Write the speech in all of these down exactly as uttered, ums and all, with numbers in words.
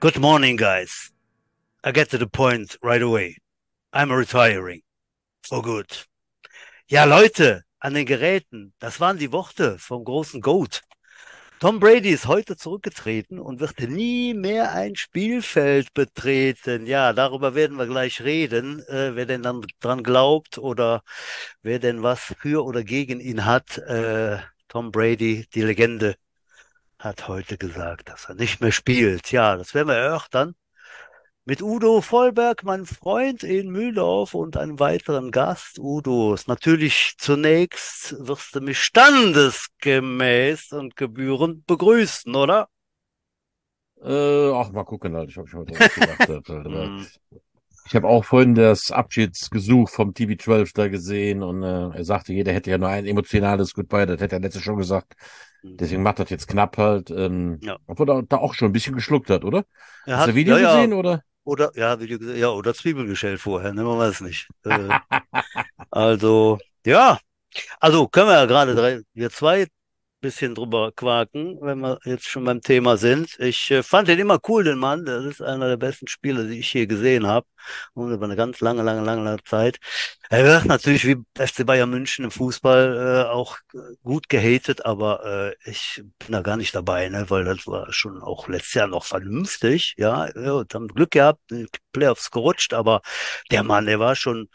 Good morning, guys. I get to the point right away. I'm retiring. For good. Ja, Leute, an den Geräten, das waren die Worte vom großen Goat. Tom Brady ist heute zurückgetreten und wird nie mehr ein Spielfeld betreten. Ja, darüber werden wir gleich reden, äh, wer denn dann dran glaubt oder wer denn was für oder gegen ihn hat. Äh, Tom Brady, die Legende, hat heute gesagt, dass er nicht mehr spielt. Ja, das werden wir erörtern. Mit Udo Vollberg, meinem Freund in Mühldorf und einem weiteren Gast. Udo, ist natürlich zunächst wirst du mich standesgemäß und gebührend begrüßen, oder? Äh, ach, mal gucken, halt. Ich habe schon was gedacht. Hm, Ich habe auch vorhin das Abschiedsgesuch vom T V zwölf da gesehen und äh, er sagte, jeder hätte ja nur ein emotionales Goodbye, das hätte er letztes schon gesagt. hm. Deswegen macht das jetzt knapp halt. Ähm, Ja. obwohl er da auch schon ein bisschen geschluckt hat, oder? Er Hast du hat, das Video ja, ja, gesehen, oder? oder, ja, wie du gesagt, ja, oder Zwiebelgeschält vorher, ne, man weiß nicht. Äh, also, ja, also können wir ja gerade drei, wir zwei bisschen drüber quaken, wenn wir jetzt schon beim Thema sind. Ich äh, fand den immer cool, den Mann. Das ist einer der besten Spieler, die ich je gesehen habe. Und über eine ganz lange, lange, lange, lange Zeit. Er wird natürlich wie F C Bayern München im Fußball äh, auch äh, gut gehatet, aber äh, ich bin da gar nicht dabei, ne, weil das war schon auch letztes Jahr noch vernünftig. Ja, ja, und haben Glück gehabt, in die Playoffs gerutscht, aber der Mann, der war schon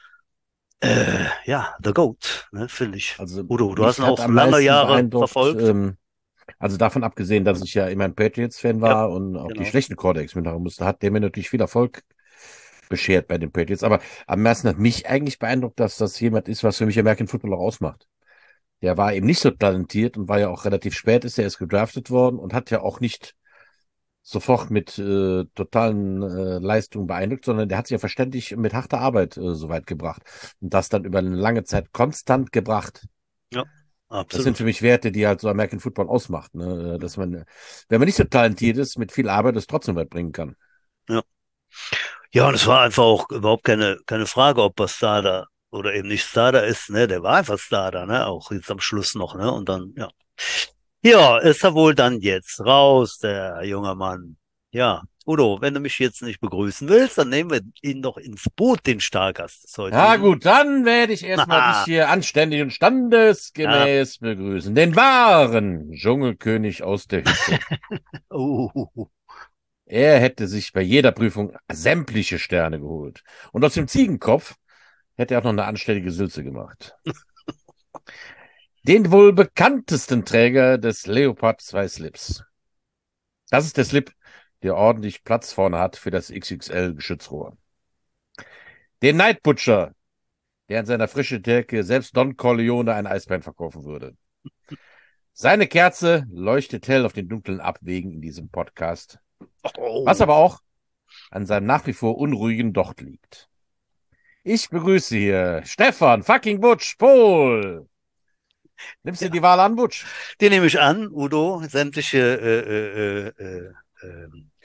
äh, ja, the GOAT, ne, finde ich. Also Udo, du hast ihn mich hat auch am lange meisten Jahre beeindruckt, verfolgt. ähm, also davon abgesehen, dass ich ja immer ein Patriots-Fan Ja, war und auch die genau. schlechten Quarterbacks mitmachen musste, hat der mir natürlich viel Erfolg beschert bei den Patriots. Aber am meisten hat mich eigentlich beeindruckt, dass das jemand ist, was für mich American Football auch ausmacht. Der war eben nicht so talentiert und war ja auch relativ spät, ist er erst gedraftet worden und hat ja auch nicht sofort mit äh, totalen äh, Leistungen beeindruckt, sondern der hat sich ja verständlich mit harter Arbeit äh, so weit gebracht und das dann über eine lange Zeit konstant gebracht. Ja, Das sind für absolut. mich Werte, die halt so American Football ausmacht, ne? Dass man, wenn man nicht so talentiert ist, mit viel Arbeit es trotzdem weit bringen kann. Ja. Ja, und es war einfach auch überhaupt keine, keine Frage, ob er Star da oder eben nicht Star da ist, ne? Der war einfach Star da, ne? Auch jetzt am Schluss noch, ne? Und dann, ja. Ja, ist er wohl dann jetzt raus, der junge Mann. Ja. Udo, wenn du mich jetzt nicht begrüßen willst, dann nehmen wir ihn doch ins Boot, den Stargast des Ja heutigen. gut, dann werde ich erstmal dich Haha. hier anständig und Ja. standesgemäß begrüßen. Den wahren Dschungelkönig aus der Hütte. Uh, Er hätte sich bei jeder Prüfung sämtliche Sterne geholt. Und aus dem Ziegenkopf hätte er auch noch eine anständige Sülze gemacht. Den wohl bekanntesten Träger des Leopard zwei Slips. Das ist der Slip, der ordentlich Platz vorne hat für das X X L-Geschützrohr. Den Night Butcher, der in seiner frischen Decke selbst Don Corleone ein Eisbein verkaufen würde. Seine Kerze leuchtet hell auf den dunklen Abwegen in diesem Podcast, was oh. aber auch an seinem nach wie vor unruhigen Docht liegt. Ich begrüße hier Stefan fucking Butch Pohl. Nimmst du Ja, die Wahl an, Butch? den nehme ich an, Udo. Sämtliche äh, äh, äh, äh,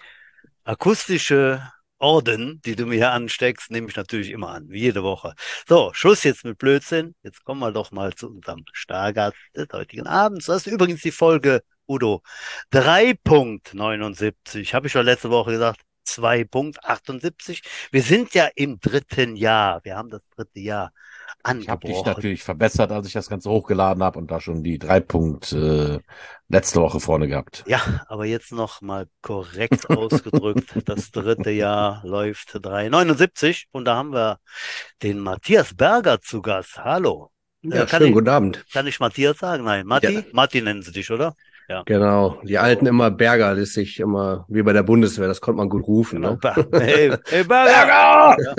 akustische Orden, die du mir hier ansteckst, nehme ich natürlich immer an, wie jede Woche. So, Schluss jetzt mit Blödsinn. Jetzt kommen wir doch mal zu unserem Stargast des heutigen Abends. Das ist übrigens die Folge, Udo, drei Punkt neunundsiebzig. Habe ich schon letzte Woche gesagt, zwei Punkt achtundsiebzig. Wir sind ja im dritten Jahr. Wir haben das dritte Jahr Ich habe dich angebrochen. natürlich verbessert, als ich das Ganze hochgeladen habe und da schon die drei Punkt äh, letzte Woche vorne gehabt. Ja, aber jetzt noch mal korrekt ausgedrückt. Das dritte Jahr läuft drei Komma neunundsiebzig und da haben wir den Matthias Berger zu Gast. Hallo. Äh, Ja, kann schönen ich, guten Abend. kann ich Matthias sagen? Nein, Ja, Matti? Matti nennen sie dich, oder? Ja. genau. Die alten So, immer Berger, das sich immer wie bei der Bundeswehr, das konnte man gut rufen, genau. ne? Ber hey, hey Berger! Berger! Ja,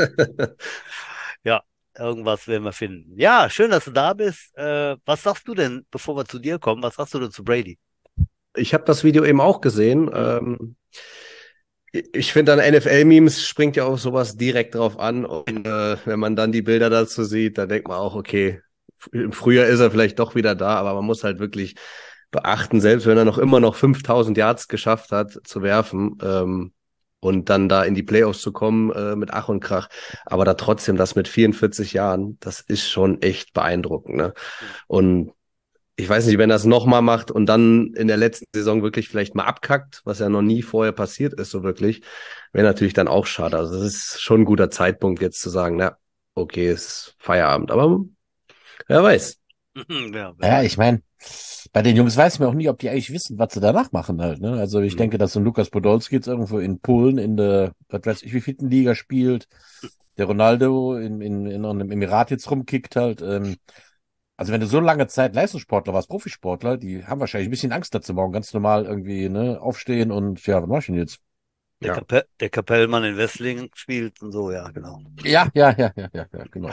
ja, irgendwas werden wir finden. Ja, schön, dass du da bist. Äh, was sagst du denn, bevor wir zu dir kommen, was sagst du denn zu Brady? Ich habe das Video eben auch gesehen. Hm? Ähm, ich finde, an N F L-Memes springt ja auch sowas direkt drauf an. Und äh, wenn man dann die Bilder dazu sieht, dann denkt man auch, okay, im Frühjahr ist er vielleicht doch wieder da, aber man muss halt wirklich beachten, selbst wenn er noch immer noch fünftausend Yards geschafft hat zu werfen, ähm, und dann da in die Playoffs zu kommen äh, mit Ach und Krach, aber da trotzdem das mit vierundvierzig Jahren, das ist schon echt beeindruckend, ne? Hm. Und ich weiß nicht, wenn er es nochmal macht und dann in der letzten Saison wirklich vielleicht mal abkackt, was ja noch nie vorher passiert ist, so wirklich, wäre natürlich dann auch schade. Also das ist schon ein guter Zeitpunkt jetzt zu sagen, na, okay, ist Feierabend. Aber wer weiß. Ja, wer Ja, weiß. ich meine, bei den Jungs weiß man auch nie, ob die eigentlich wissen, was sie danach machen halt. Ne? Also ich Mhm. denke, dass so ein Lukas Podolski jetzt irgendwo in Polen in der, was weiß ich, wie vierten Liga spielt, der Ronaldo in, in, in einem Emirat jetzt rumkickt halt. Ähm, also wenn du so lange Zeit Leistungssportler warst, Profisportler, die haben wahrscheinlich ein bisschen Angst dazu, morgen ganz normal irgendwie ne, aufstehen und ja, was mach ich denn jetzt? Der, Ja. Kapell, der Kapellmann in Wesslingen spielt und so, ja, genau. Ja, ja, ja, ja, ja, ja, genau.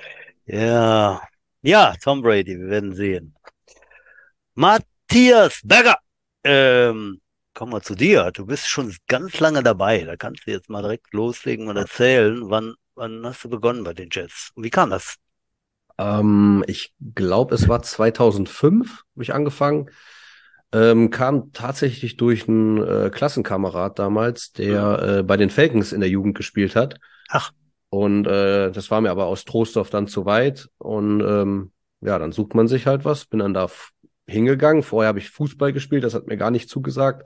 Ja, ja, Tom Brady, wir werden sehen. Matthias Berger, ähm, kommen wir zu dir. Du bist schon ganz lange dabei. Da kannst du jetzt mal direkt loslegen und erzählen, wann, wann hast du begonnen bei den Jets? Und wie kam das? Ähm, ich glaube, es war zweitausendfünf, habe ich angefangen. Ähm, kam tatsächlich durch einen äh, Klassenkamerad damals, Hm? der äh, bei den Falcons in der Jugend gespielt hat. Ach, Und äh, das war mir aber aus Troisdorf dann zu weit. Und ähm, ja, dann sucht man sich halt was. Bin dann da f- hingegangen. Vorher habe ich Fußball gespielt, das hat mir gar nicht zugesagt.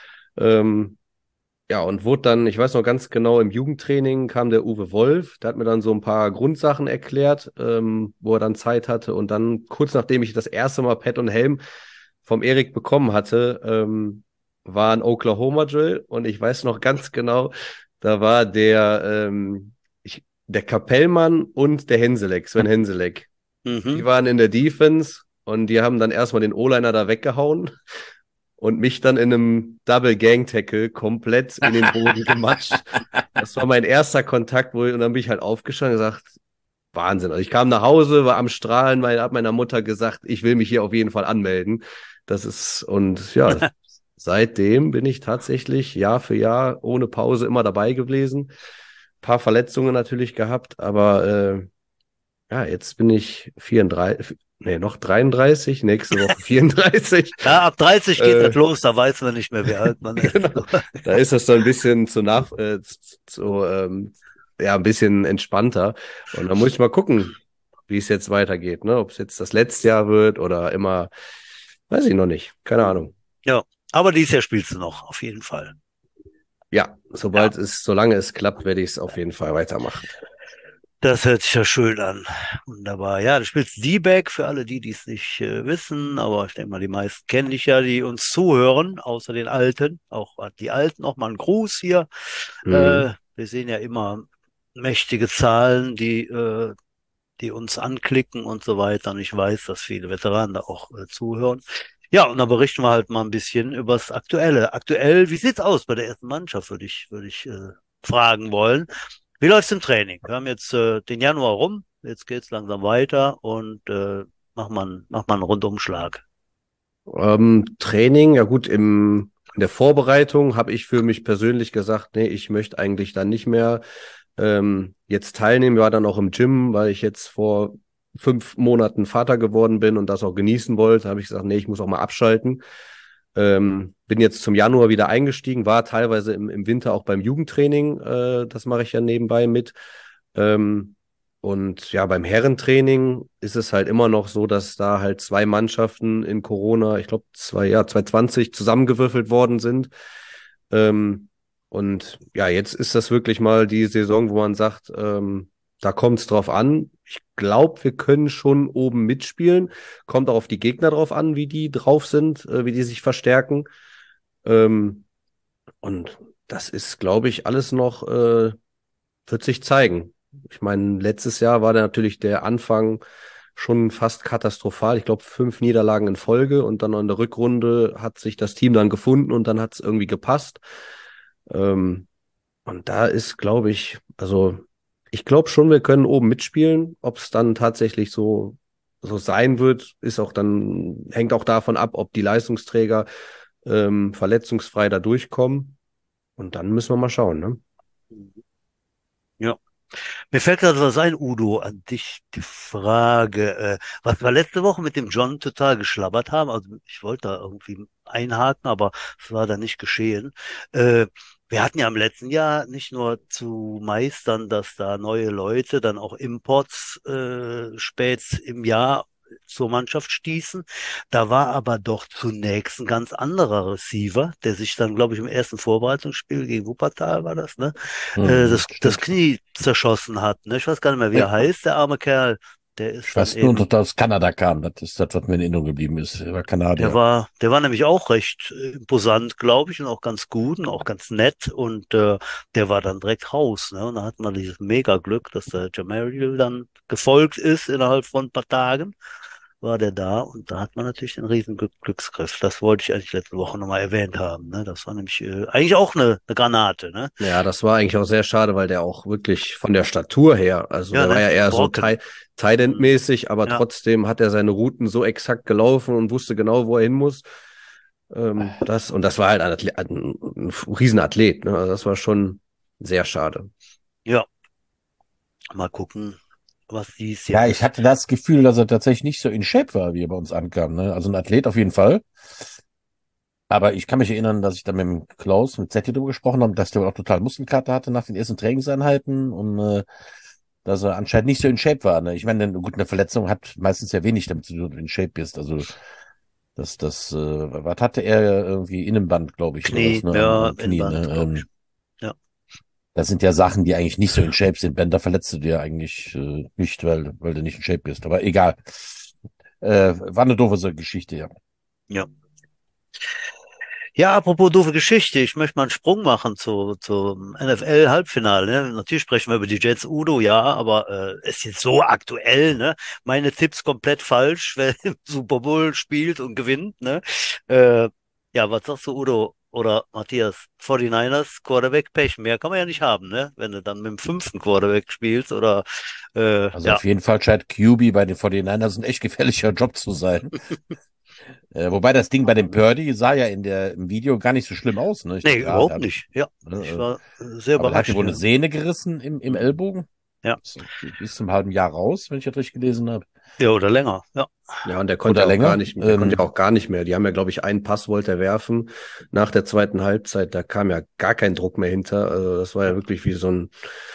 Ähm, ja, und wurde dann, ich weiß noch ganz genau, im Jugendtraining kam der Uwe Wolf, der hat mir dann so ein paar Grundsachen erklärt, ähm, wo er dann Zeit hatte. Und dann, kurz nachdem ich das erste Mal Pad und Helm vom Erik bekommen hatte, ähm, war ein Oklahoma Drill. Und ich weiß noch ganz genau, da war der, ähm, ich, der Kapellmann und der Henseleck, Sven Henseleck. Die mhm. waren in der Defense und die haben dann erstmal den O-Liner da weggehauen und mich dann in einem Double Gang Tackle komplett in den Boden gematscht. Das war mein erster Kontakt, wo ich, und dann bin ich halt aufgestanden und gesagt, Wahnsinn. Also ich kam nach Hause, war am Strahlen, weil habe meiner Mutter gesagt, ich will mich hier auf jeden Fall anmelden. Das ist, und ja, seitdem bin ich tatsächlich Jahr für Jahr ohne Pause immer dabei gewesen. Ein paar Verletzungen natürlich gehabt, aber äh, ja, jetzt bin ich vierunddreißig, nee, noch dreiunddreißig, nächste Woche vierunddreißig. Ja, ab dreißig geht das Äh, los, da weiß man nicht mehr, wie alt man ist. genau. Da ist das so ein bisschen zu nach, äh, zu, ähm, ja, ein bisschen entspannter. Und dann muss ich mal gucken, wie es jetzt weitergeht, ne? Ob es jetzt das letzte Jahr wird oder immer, weiß ich noch nicht. Keine Ahnung. Ja, aber dieses Jahr spielst du noch, auf jeden Fall. Ja, Ja, sobald es, solange es klappt, werde ich es auf jeden Fall weitermachen. das hört sich ja schön an. Wunderbar. Ja, du spielst D-Back für alle die, die es nicht äh, wissen, aber ich denke mal, die meisten kennen dich ja, die uns zuhören, außer den Alten. Auch an die Alten noch mal einen Gruß hier. Mhm. Äh, wir sehen ja immer mächtige Zahlen, die, äh, die uns anklicken und so weiter. Und ich weiß, dass viele Veteranen da auch äh, zuhören. Ja, und dann berichten wir halt mal ein bisschen über das Aktuelle. Aktuell, wie sieht's aus bei der ersten Mannschaft, würde ich, würde ich äh, fragen wollen. Wie läuft's im Training? Wir haben jetzt äh, den Januar rum, jetzt geht's langsam weiter und äh, mach mal, mach mal einen Rundumschlag. Ähm, Training, ja gut, im, in der Vorbereitung habe ich für mich persönlich gesagt, nee, ich möchte eigentlich dann nicht mehr ähm, jetzt teilnehmen. War dann auch im Gym, weil ich jetzt vor fünf Monaten Vater geworden bin und das auch genießen wollte. Habe ich gesagt, nee, ich muss auch mal abschalten. Ähm, bin jetzt zum Januar wieder eingestiegen, war teilweise im, im Winter auch beim Jugendtraining. Äh, das mache ich ja nebenbei mit. Ähm, und ja, beim Herrentraining ist es halt immer noch so, dass da halt zwei Mannschaften in Corona, ich glaube, zwei, ja, zwanzig zwanzig zusammengewürfelt worden sind. Ähm, und ja, jetzt ist das wirklich mal die Saison, wo man sagt, ähm, da kommt es drauf an. Ich glaube, wir können schon oben mitspielen. Kommt auch auf die Gegner drauf an, wie die drauf sind, äh, wie die sich verstärken. Ähm, und das ist, glaube ich, alles noch, äh, wird sich zeigen. Ich meine, letztes Jahr war da natürlich der Anfang schon fast katastrophal. Ich glaube, fünf Niederlagen in Folge und dann in der Rückrunde hat sich das Team dann gefunden und dann hat es irgendwie gepasst. Ähm, und da ist, glaube ich, also ich glaube schon, wir können oben mitspielen. Ob es dann tatsächlich so, so sein wird, ist auch dann, hängt auch davon ab, ob die Leistungsträger ähm, verletzungsfrei da durchkommen. Und dann müssen wir mal schauen, ne? Ja. Mir fällt gerade was ein, Udo, an dich die Frage, äh, was wir letzte Woche mit dem John total geschlabbert haben, also ich wollte da irgendwie einhaken, aber es war da nicht geschehen. Äh, wir hatten ja im letzten Jahr nicht nur zu meistern, dass da neue Leute dann auch Imports äh, spät im Jahr zur Mannschaft stießen. Da war aber doch zunächst ein ganz anderer Receiver, der sich dann, glaube ich, im ersten Vorbereitungsspiel gegen Wuppertal war das, ne, äh, Mhm, das, das stimmt. Knie zerschossen hat. Ne? Ich weiß gar nicht mehr, wie er Nee, heißt, der arme Kerl. Der ich ist dann weiß nur, dass eben er aus Kanada kam. Das ist das, was mir in Erinnerung geblieben ist. Er war Der Kanadier. war, der war nämlich auch recht äh, imposant, glaube ich, und auch ganz gut und auch ganz nett. Und äh, der war dann direkt raus. Ne? Und da hat man dieses Mega-Glück, dass der Jamariel dann gefolgt ist innerhalb von ein paar Tagen. War der da und da hat man natürlich den riesen Glück Glücksgriff. Das wollte ich eigentlich letzte Woche nochmal erwähnt haben. Ne? Das war nämlich äh, eigentlich auch eine, eine Granate. Ne? Ja, das war eigentlich auch sehr schade, weil der auch wirklich von der Statur her, also Ja, der war ne? ja eher so Borken. Ti- Tight End Mhm. mäßig, aber Ja, trotzdem hat er seine Routen so exakt gelaufen und wusste genau, wo er hin muss. Ähm, das, und das war halt ein, Athlet, ein, ein Riesenathlet, ne? Also das war schon sehr schade. ja. Mal gucken, was dies Ja, Jahr ich ist. hatte das Gefühl, dass er tatsächlich nicht so in Shape war, wie er bei uns ankam. Ne? Also ein Athlet auf jeden Fall. Aber ich kann mich erinnern, dass ich da mit dem Klaus, mit Zetti drüber gesprochen habe, dass der auch total Muskelkater hatte nach den ersten Trainingseinheiten und äh, dass er anscheinend nicht so in Shape war. Ne? Ich meine, gut, eine Verletzung hat meistens ja wenig damit zu tun, ob du in Shape bist. Also das, das, äh, was hatte er irgendwie Innenband, glaube ich, oder was, Knie, ne, am, ja, am Knie, Innenband, ne? glaube ich. Ähm, Ja. das sind ja Sachen, die eigentlich nicht so in Shape sind. Ben, da verletzt du dir eigentlich äh, nicht, weil, weil du nicht in Shape bist. Aber egal. Äh, war eine doofe so Geschichte, ja. Ja. Ja, apropos doofe Geschichte, ich möchte mal einen Sprung machen zu, zum N F L-Halbfinale. Ne? Natürlich sprechen wir über die Jets Udo, ja, aber äh, ist jetzt so aktuell, ne? Meine Tipps komplett falsch, wer im Super Bowl spielt und gewinnt, ne? Äh, ja, was sagst du, Udo oder Matthias? forty-niners, Quarterback, Pech, mehr kann man ja nicht haben, ne? Wenn du dann mit dem fünften Quarterback spielst oder äh, Also ja, auf jeden Fall scheint Q B bei den forty-niners ein echt gefährlicher Job zu sein. Äh, wobei das Ding bei dem Purdy sah ja in der, im Video gar nicht so schlimm aus. Ne? Ich nee, dachte, ja, der überhaupt hat, nicht. Ja, ich ne, war äh, äh, sehr aber der hat ja überrascht, wohl eine ja. Sehne gerissen im, im Mhm. Ellbogen. Ja, Ist bis zum halben Jahr raus, wenn ich das richtig gelesen habe. ja, oder länger, ja. Ja, und der konnte Oder ja auch gar länger. nicht, der konnte ja Ähm, auch gar nicht mehr. Die haben ja, glaube ich, einen Pass wollte er werfen nach der zweiten Halbzeit. Da kam ja gar kein Druck mehr hinter. Also das war ja wirklich wie so ein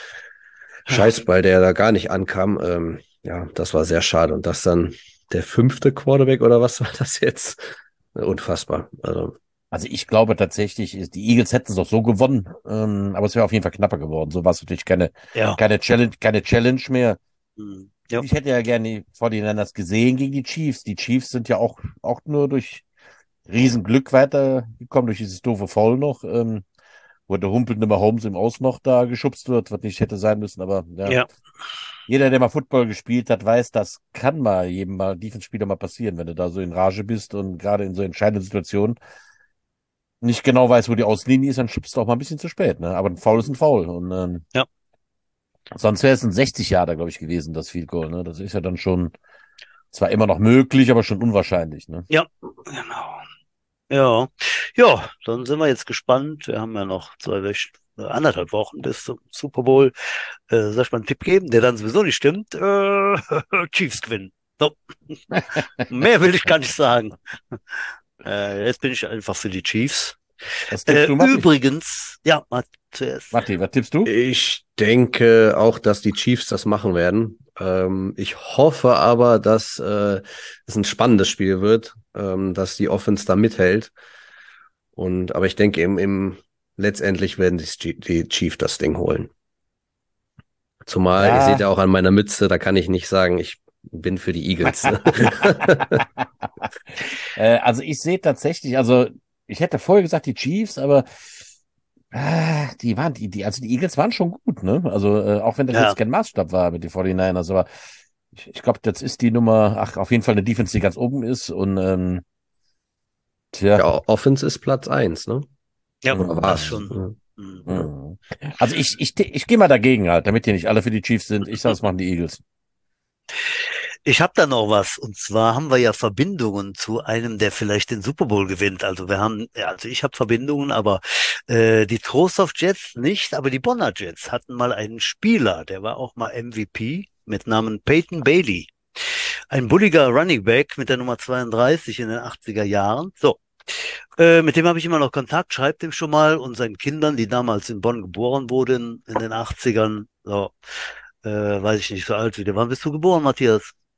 Scheißball, der da gar nicht ankam. Ähm, ja, das war sehr schade. Und das dann der fünfte Quarterback oder was war das jetzt? Unfassbar. Also, also ich glaube tatsächlich, ist- die Eagles hätten es doch so gewonnen. Ähm, aber es wäre auf jeden Fall knapper geworden. So war es natürlich keine, Ja. keine Challenge, keine Challenge mehr. Mhm. Ja. Ich hätte ja gerne die forty-niners gesehen gegen die Chiefs. Die Chiefs sind ja auch, auch nur durch Riesenglück weitergekommen, durch dieses doofe Foul noch, ähm, wo der humpelnde Mahomes im Aus noch da geschubst wird, was nicht hätte sein müssen. Aber ja, Ja. jeder, der mal Football gespielt hat, weiß, das kann mal jedem mal Defense-Spieler mal passieren, wenn du da so in Rage bist und gerade in so entscheidenden Situationen nicht genau weißt, wo die Auslinie ist, dann schubst du auch mal ein bisschen zu spät. Ne? Aber ein Foul ist ein Foul. Und ähm, Ja. sonst wäre es ein sechzig Jahre, glaube ich, gewesen, das Field Goal. Ne? Das ist ja dann schon zwar immer noch möglich, aber schon unwahrscheinlich. Ne? Ja. Genau. Ja. Ja, dann sind wir jetzt gespannt. Wir haben ja noch zwei Wochen, äh, anderthalb Wochen bis zum Super Bowl. Äh, soll ich mal einen Tipp geben, der dann sowieso nicht stimmt? Äh, Chiefs gewinnen. So. Mehr will ich gar nicht sagen. Äh, jetzt bin ich einfach für die Chiefs. Was tippst Äh, du, Matti? übrigens, ja, mal zuerst. Matti, was tippst du? ich denke auch, dass die Chiefs das machen werden. Ähm, ich hoffe aber, dass äh, es ein spannendes Spiel wird, ähm, dass die Offense da mithält. Und aber ich denke, im, im letztendlich werden die, Chi- die Chiefs das Ding holen. Zumal, ihr seht Ja. ja auch an meiner Mütze, da kann ich nicht sagen, ich bin für die Eagles. Ne? Äh, also ich sehe tatsächlich, also ich hätte vorher gesagt die Chiefs, aber ah, die waren, die, die, also die Eagles waren schon gut, ne? Also äh, auch wenn das Ja, jetzt kein Maßstab war mit den forty-niners, aber ich, ich glaube, das ist die Nummer, ach, auf jeden Fall eine Defense, die ganz oben ist und ähm, tja, Ja, Offense ist Platz eins, ne? ja, Oder das war's? schon. Ja. Mhm. mhm. Also ich, ich, ich gehe mal dagegen halt, damit hier nicht alle für die Chiefs sind. Ich sage, es machen die Eagles. Ich habe da noch was. Und zwar haben wir ja Verbindungen zu einem, der vielleicht den Super Bowl gewinnt. Also wir haben, ja, also ich habe Verbindungen, aber äh, die Trostorf Jets nicht, aber die Bonner Jets hatten mal einen Spieler, der war auch mal M V P mit Namen Peyton Bailey. Ein bulliger Running Back mit der Nummer zweiunddreißig in den achtziger Jahren. So, äh, mit dem habe ich immer noch Kontakt, schreibt ihm schon mal und seinen Kindern, die damals in Bonn geboren wurden in den achtzigern. So, äh, weiß ich nicht, so alt wie der. Wann bist du geboren, Matthias?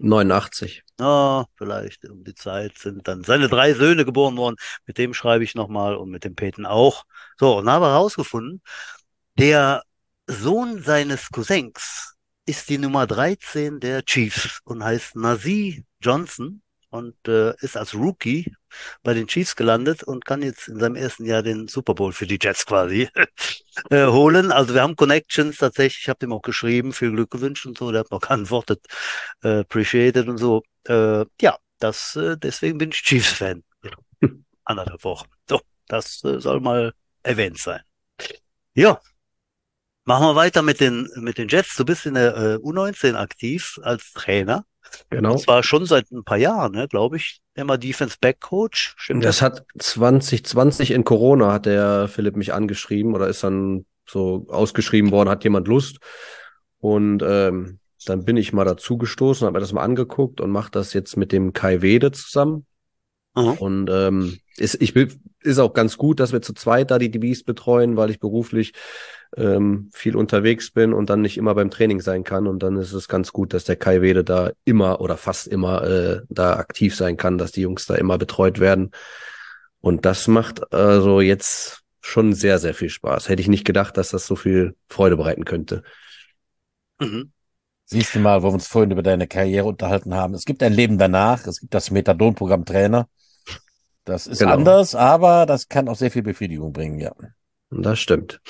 neunundachtzig. Ah, vielleicht um die Zeit sind dann seine drei Söhne geboren worden. Mit dem schreibe ich nochmal und mit dem Peyton auch. So, und habe herausgefunden, der Sohn seines Cousins ist die Nummer dreizehn der Chiefs und heißt Nazeeh Johnson und äh, ist als Rookie bei den Chiefs gelandet und kann jetzt in seinem ersten Jahr den Super Bowl für die Jets quasi äh, holen. Also wir haben Connections tatsächlich. Ich habe dem auch geschrieben, viel Glück gewünscht und so. Der hat noch geantwortet, äh, appreciated und so. Äh, ja, das äh, deswegen bin ich Chiefs-Fan. Ja, anderthalb Wochen. So, das äh, soll mal erwähnt sein. Ja. Machen wir weiter mit den, mit den Jets. Du bist in der äh, U neunzehn aktiv als Trainer. Und Genau. zwar schon seit ein paar Jahren, ne, glaube ich. Immer Defense Back Coach. Stimmt das? Das hat zwanzig zwanzig in Corona hat der Philipp mich angeschrieben oder ist dann so ausgeschrieben worden, hat jemand Lust? Und ähm, dann bin ich mal dazu gestoßen, habe mir das mal angeguckt und mache das jetzt mit dem Kai Wede zusammen. Aha. Und ähm, ist, ich will, ist auch ganz gut, dass wir zu zweit da die D Bs betreuen, weil ich beruflich ähm, viel unterwegs bin und dann nicht immer beim Training sein kann. Und dann ist es ganz gut, dass der Kai Wede da immer oder fast immer äh, da aktiv sein kann, dass die Jungs da immer betreut werden. Und das macht also jetzt schon sehr, sehr viel Spaß. Hätte ich nicht gedacht, dass das so viel Freude bereiten könnte. Mhm. Siehst du mal, wo wir uns vorhin über deine Karriere unterhalten haben. Es gibt ein Leben danach. Es gibt das Methadon-Programm Trainer. Das ist Genau. anders, aber das kann auch sehr viel Befriedigung bringen, ja. Das stimmt.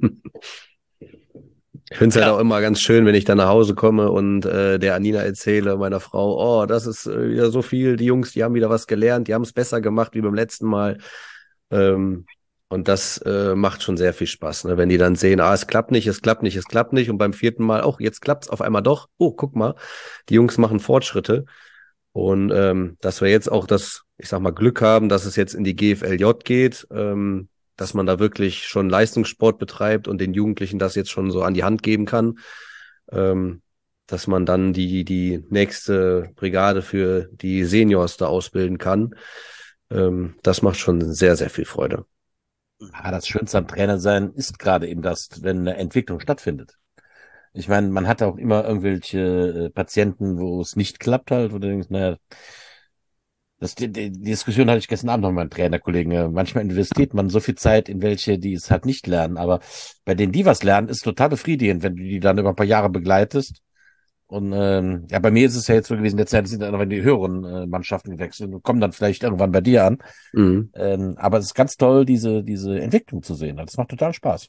Ich finde es halt Ja. auch immer ganz schön, wenn ich dann nach Hause komme und äh, der Anina erzähle, meiner Frau, oh, das ist äh, wieder so viel, die Jungs, die haben wieder was gelernt, die haben es besser gemacht wie beim letzten Mal. Ähm, und das äh, macht schon sehr viel Spaß, ne? Wenn die dann sehen, ah, es klappt nicht, es klappt nicht, es klappt nicht und beim vierten Mal, oh, jetzt klappt's auf einmal doch. Oh, guck mal, die Jungs machen Fortschritte. Und ähm, dass wir jetzt auch das, ich sag mal, Glück haben, dass es jetzt in die G F L J geht, ähm, dass man da wirklich schon Leistungssport betreibt und den Jugendlichen das jetzt schon so an die Hand geben kann, ähm, dass man dann die die nächste Brigade für die Seniors da ausbilden kann. Ähm, das macht schon sehr, sehr viel Freude. Ah, das Schönste am Trainer sein ist gerade eben das, wenn eine Entwicklung stattfindet. Ich meine, man hat auch immer irgendwelche äh, Patienten, wo es nicht klappt halt, wo du denkst, naja, das, die, die Diskussion hatte ich gestern Abend noch mit meinem Trainerkollegen. Äh, Manchmal investiert man so viel Zeit in welche, die es halt nicht lernen, aber bei denen, die was lernen, ist total befriedigend, wenn du die dann über ein paar Jahre begleitest. Und ähm, ja, bei mir ist es ja jetzt so gewesen, letztes Jahr sind dann aber in die höheren äh, Mannschaften gewechselt und kommen dann vielleicht irgendwann bei dir an. Mhm. Ähm, aber es ist ganz toll, diese, diese Entwicklung zu sehen. Das macht total Spaß.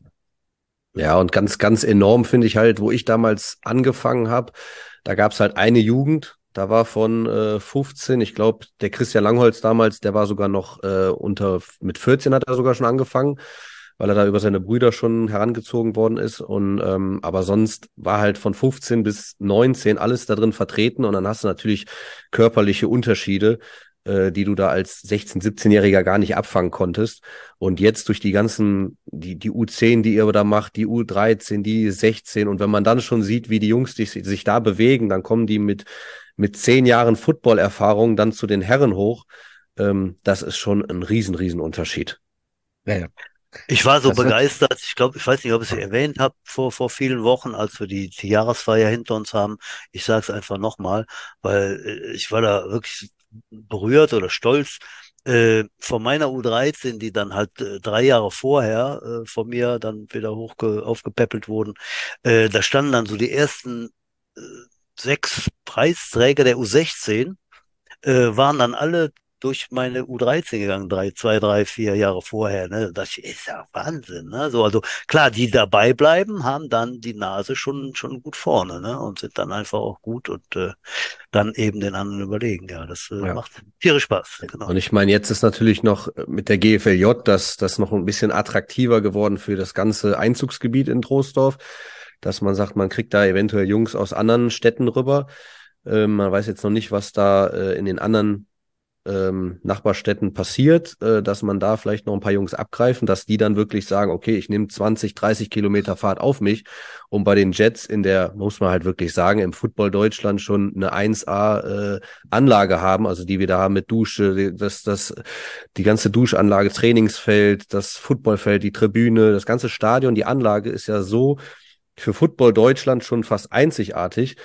Ja, und ganz, ganz enorm finde ich halt, wo ich damals angefangen habe, da gab's halt eine Jugend, da war von äh, fünfzehn, ich glaube, der Christian Langholz damals, der war sogar noch äh, unter, mit vierzehn hat er sogar schon angefangen, weil er da über seine Brüder schon herangezogen worden ist. Und ähm, aber sonst war halt von fünfzehn bis neunzehn alles da drin vertreten und dann hast du natürlich körperliche Unterschiede, äh, die du da als sechzehn-, siebzehn-Jähriger gar nicht abfangen konntest. Und jetzt durch die ganzen, die, die U zehn, die ihr da macht, die U dreizehn, die sechzehn, und wenn man dann schon sieht, wie die Jungs die, sich da bewegen, dann kommen die mit, mit zehn Jahren Football-Erfahrung dann zu den Herren hoch. Ähm, das ist schon ein riesen, riesen Unterschied. Ja, ja. Ich war so Das wird, begeistert. Ich glaube, ich weiß nicht, ob ich es erwähnt habe vor, vor vielen Wochen, als wir die, die Jahresfeier hinter uns haben. Ich sage es einfach nochmal, weil äh, ich war da wirklich berührt oder stolz. Äh, von meiner U dreizehn, die dann halt äh, drei Jahre vorher äh, von mir dann wieder hochge aufgepäppelt wurden, äh, da standen dann so die ersten äh, sechs Preisträger der U sechzehn, äh, waren dann alle durch meine U dreizehn gegangen, drei, zwei, drei, vier Jahre vorher, ne? Das ist ja Wahnsinn, ne? So, also klar, die dabei bleiben, haben dann die Nase schon schon gut vorne, ne? Und sind dann einfach auch gut und äh, dann eben den anderen überlegen. Ja, das äh, Ja. macht tierisch Spaß, genau. Und ich meine, jetzt ist natürlich noch mit der G F L J das, das noch ein bisschen attraktiver geworden für das ganze Einzugsgebiet in Troisdorf, dass man sagt, man kriegt da eventuell Jungs aus anderen Städten rüber. Ähm, man weiß jetzt noch nicht, was da äh, in den anderen ähm, Nachbarstädten passiert, äh, dass man da vielleicht noch ein paar Jungs abgreifen, dass die dann wirklich sagen, okay, ich nehme zwanzig, dreißig Kilometer Fahrt auf mich, um bei den Jets in der, muss man halt wirklich sagen, im Football Deutschland schon eine eins A äh, Anlage haben, also die wir da haben mit Dusche, das, das, die ganze Duschanlage, Trainingsfeld, das Footballfeld, die Tribüne, das ganze Stadion, die Anlage ist ja so für Football Deutschland schon fast einzigartig,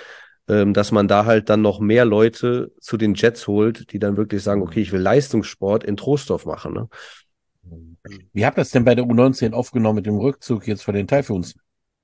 ähm, dass man da halt dann noch mehr Leute zu den Jets holt, die dann wirklich sagen, okay, ich will Leistungssport in Troisdorf machen. Ne? Wie habt ihr das denn bei der U neunzehn aufgenommen mit dem Rückzug jetzt von den Typhoons?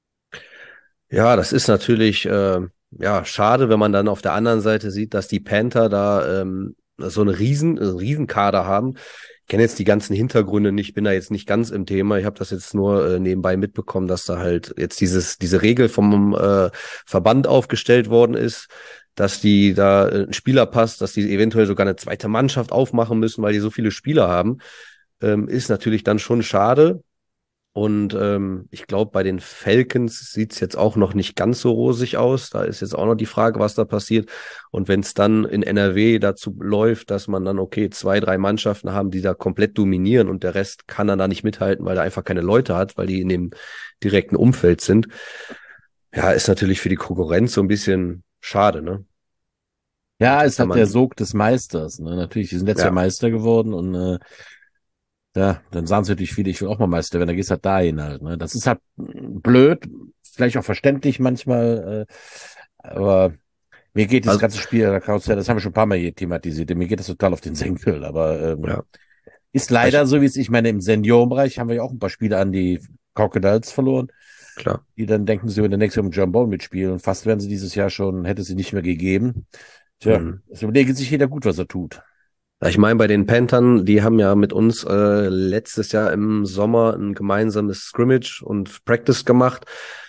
Ja, das ist natürlich äh, ja schade, wenn man dann auf der anderen Seite sieht, dass die Panther da ähm, so eine riesen, einen Riesenkader haben. Ich kenne jetzt die ganzen Hintergründe nicht, bin da jetzt nicht ganz im Thema. Ich habe das jetzt nur äh, nebenbei mitbekommen, dass da halt jetzt dieses diese Regel vom äh, Verband aufgestellt worden ist, dass die da äh, ein Spieler passt, dass die eventuell sogar eine zweite Mannschaft aufmachen müssen, weil die so viele Spieler haben. Ähm, ist natürlich dann schon schade. Und ähm, ich glaube, bei den Falcons sieht's jetzt auch noch nicht ganz so rosig aus. Da ist jetzt auch noch die Frage, was da passiert. Und wenn es dann in N R W dazu läuft, dass man dann, okay, zwei, drei Mannschaften haben, die da komplett dominieren und der Rest kann dann da nicht mithalten, weil er einfach keine Leute hat, weil die in dem direkten Umfeld sind. Ja, ist natürlich für die Konkurrenz so ein bisschen schade, ne? Ja, Das es kann hat der man, Sog des Meisters. Ne? Natürlich, die sind letztes Jahr ja, Meister geworden und äh, ja, dann sagen sie natürlich viele, ich will auch mal Meister werden, dann gehst du halt dahin halt. Ne? Das ist halt blöd, vielleicht auch verständlich manchmal, äh, aber mir geht dieses also, ganze Spiel, da kannst du ja, das haben wir schon ein paar Mal hier thematisiert, mir geht das total auf den Senkel, aber ähm, ja, ist ich, leider so, wie es, ich meine, im Seniorenbereich haben wir ja auch ein paar Spiele an die Crocodiles verloren, klar. die dann denken, sie würden der nächste Jahr im John Bowl mitspielen und fast wären sie dieses Jahr schon, hätte sie nicht mehr gegeben. Tja, Mhm. es überlegt sich jeder gut, was er tut. Ja, ich meine, bei den Panthern, die haben ja mit uns äh, letztes Jahr im Sommer ein gemeinsames Scrimmage und Practice gemacht.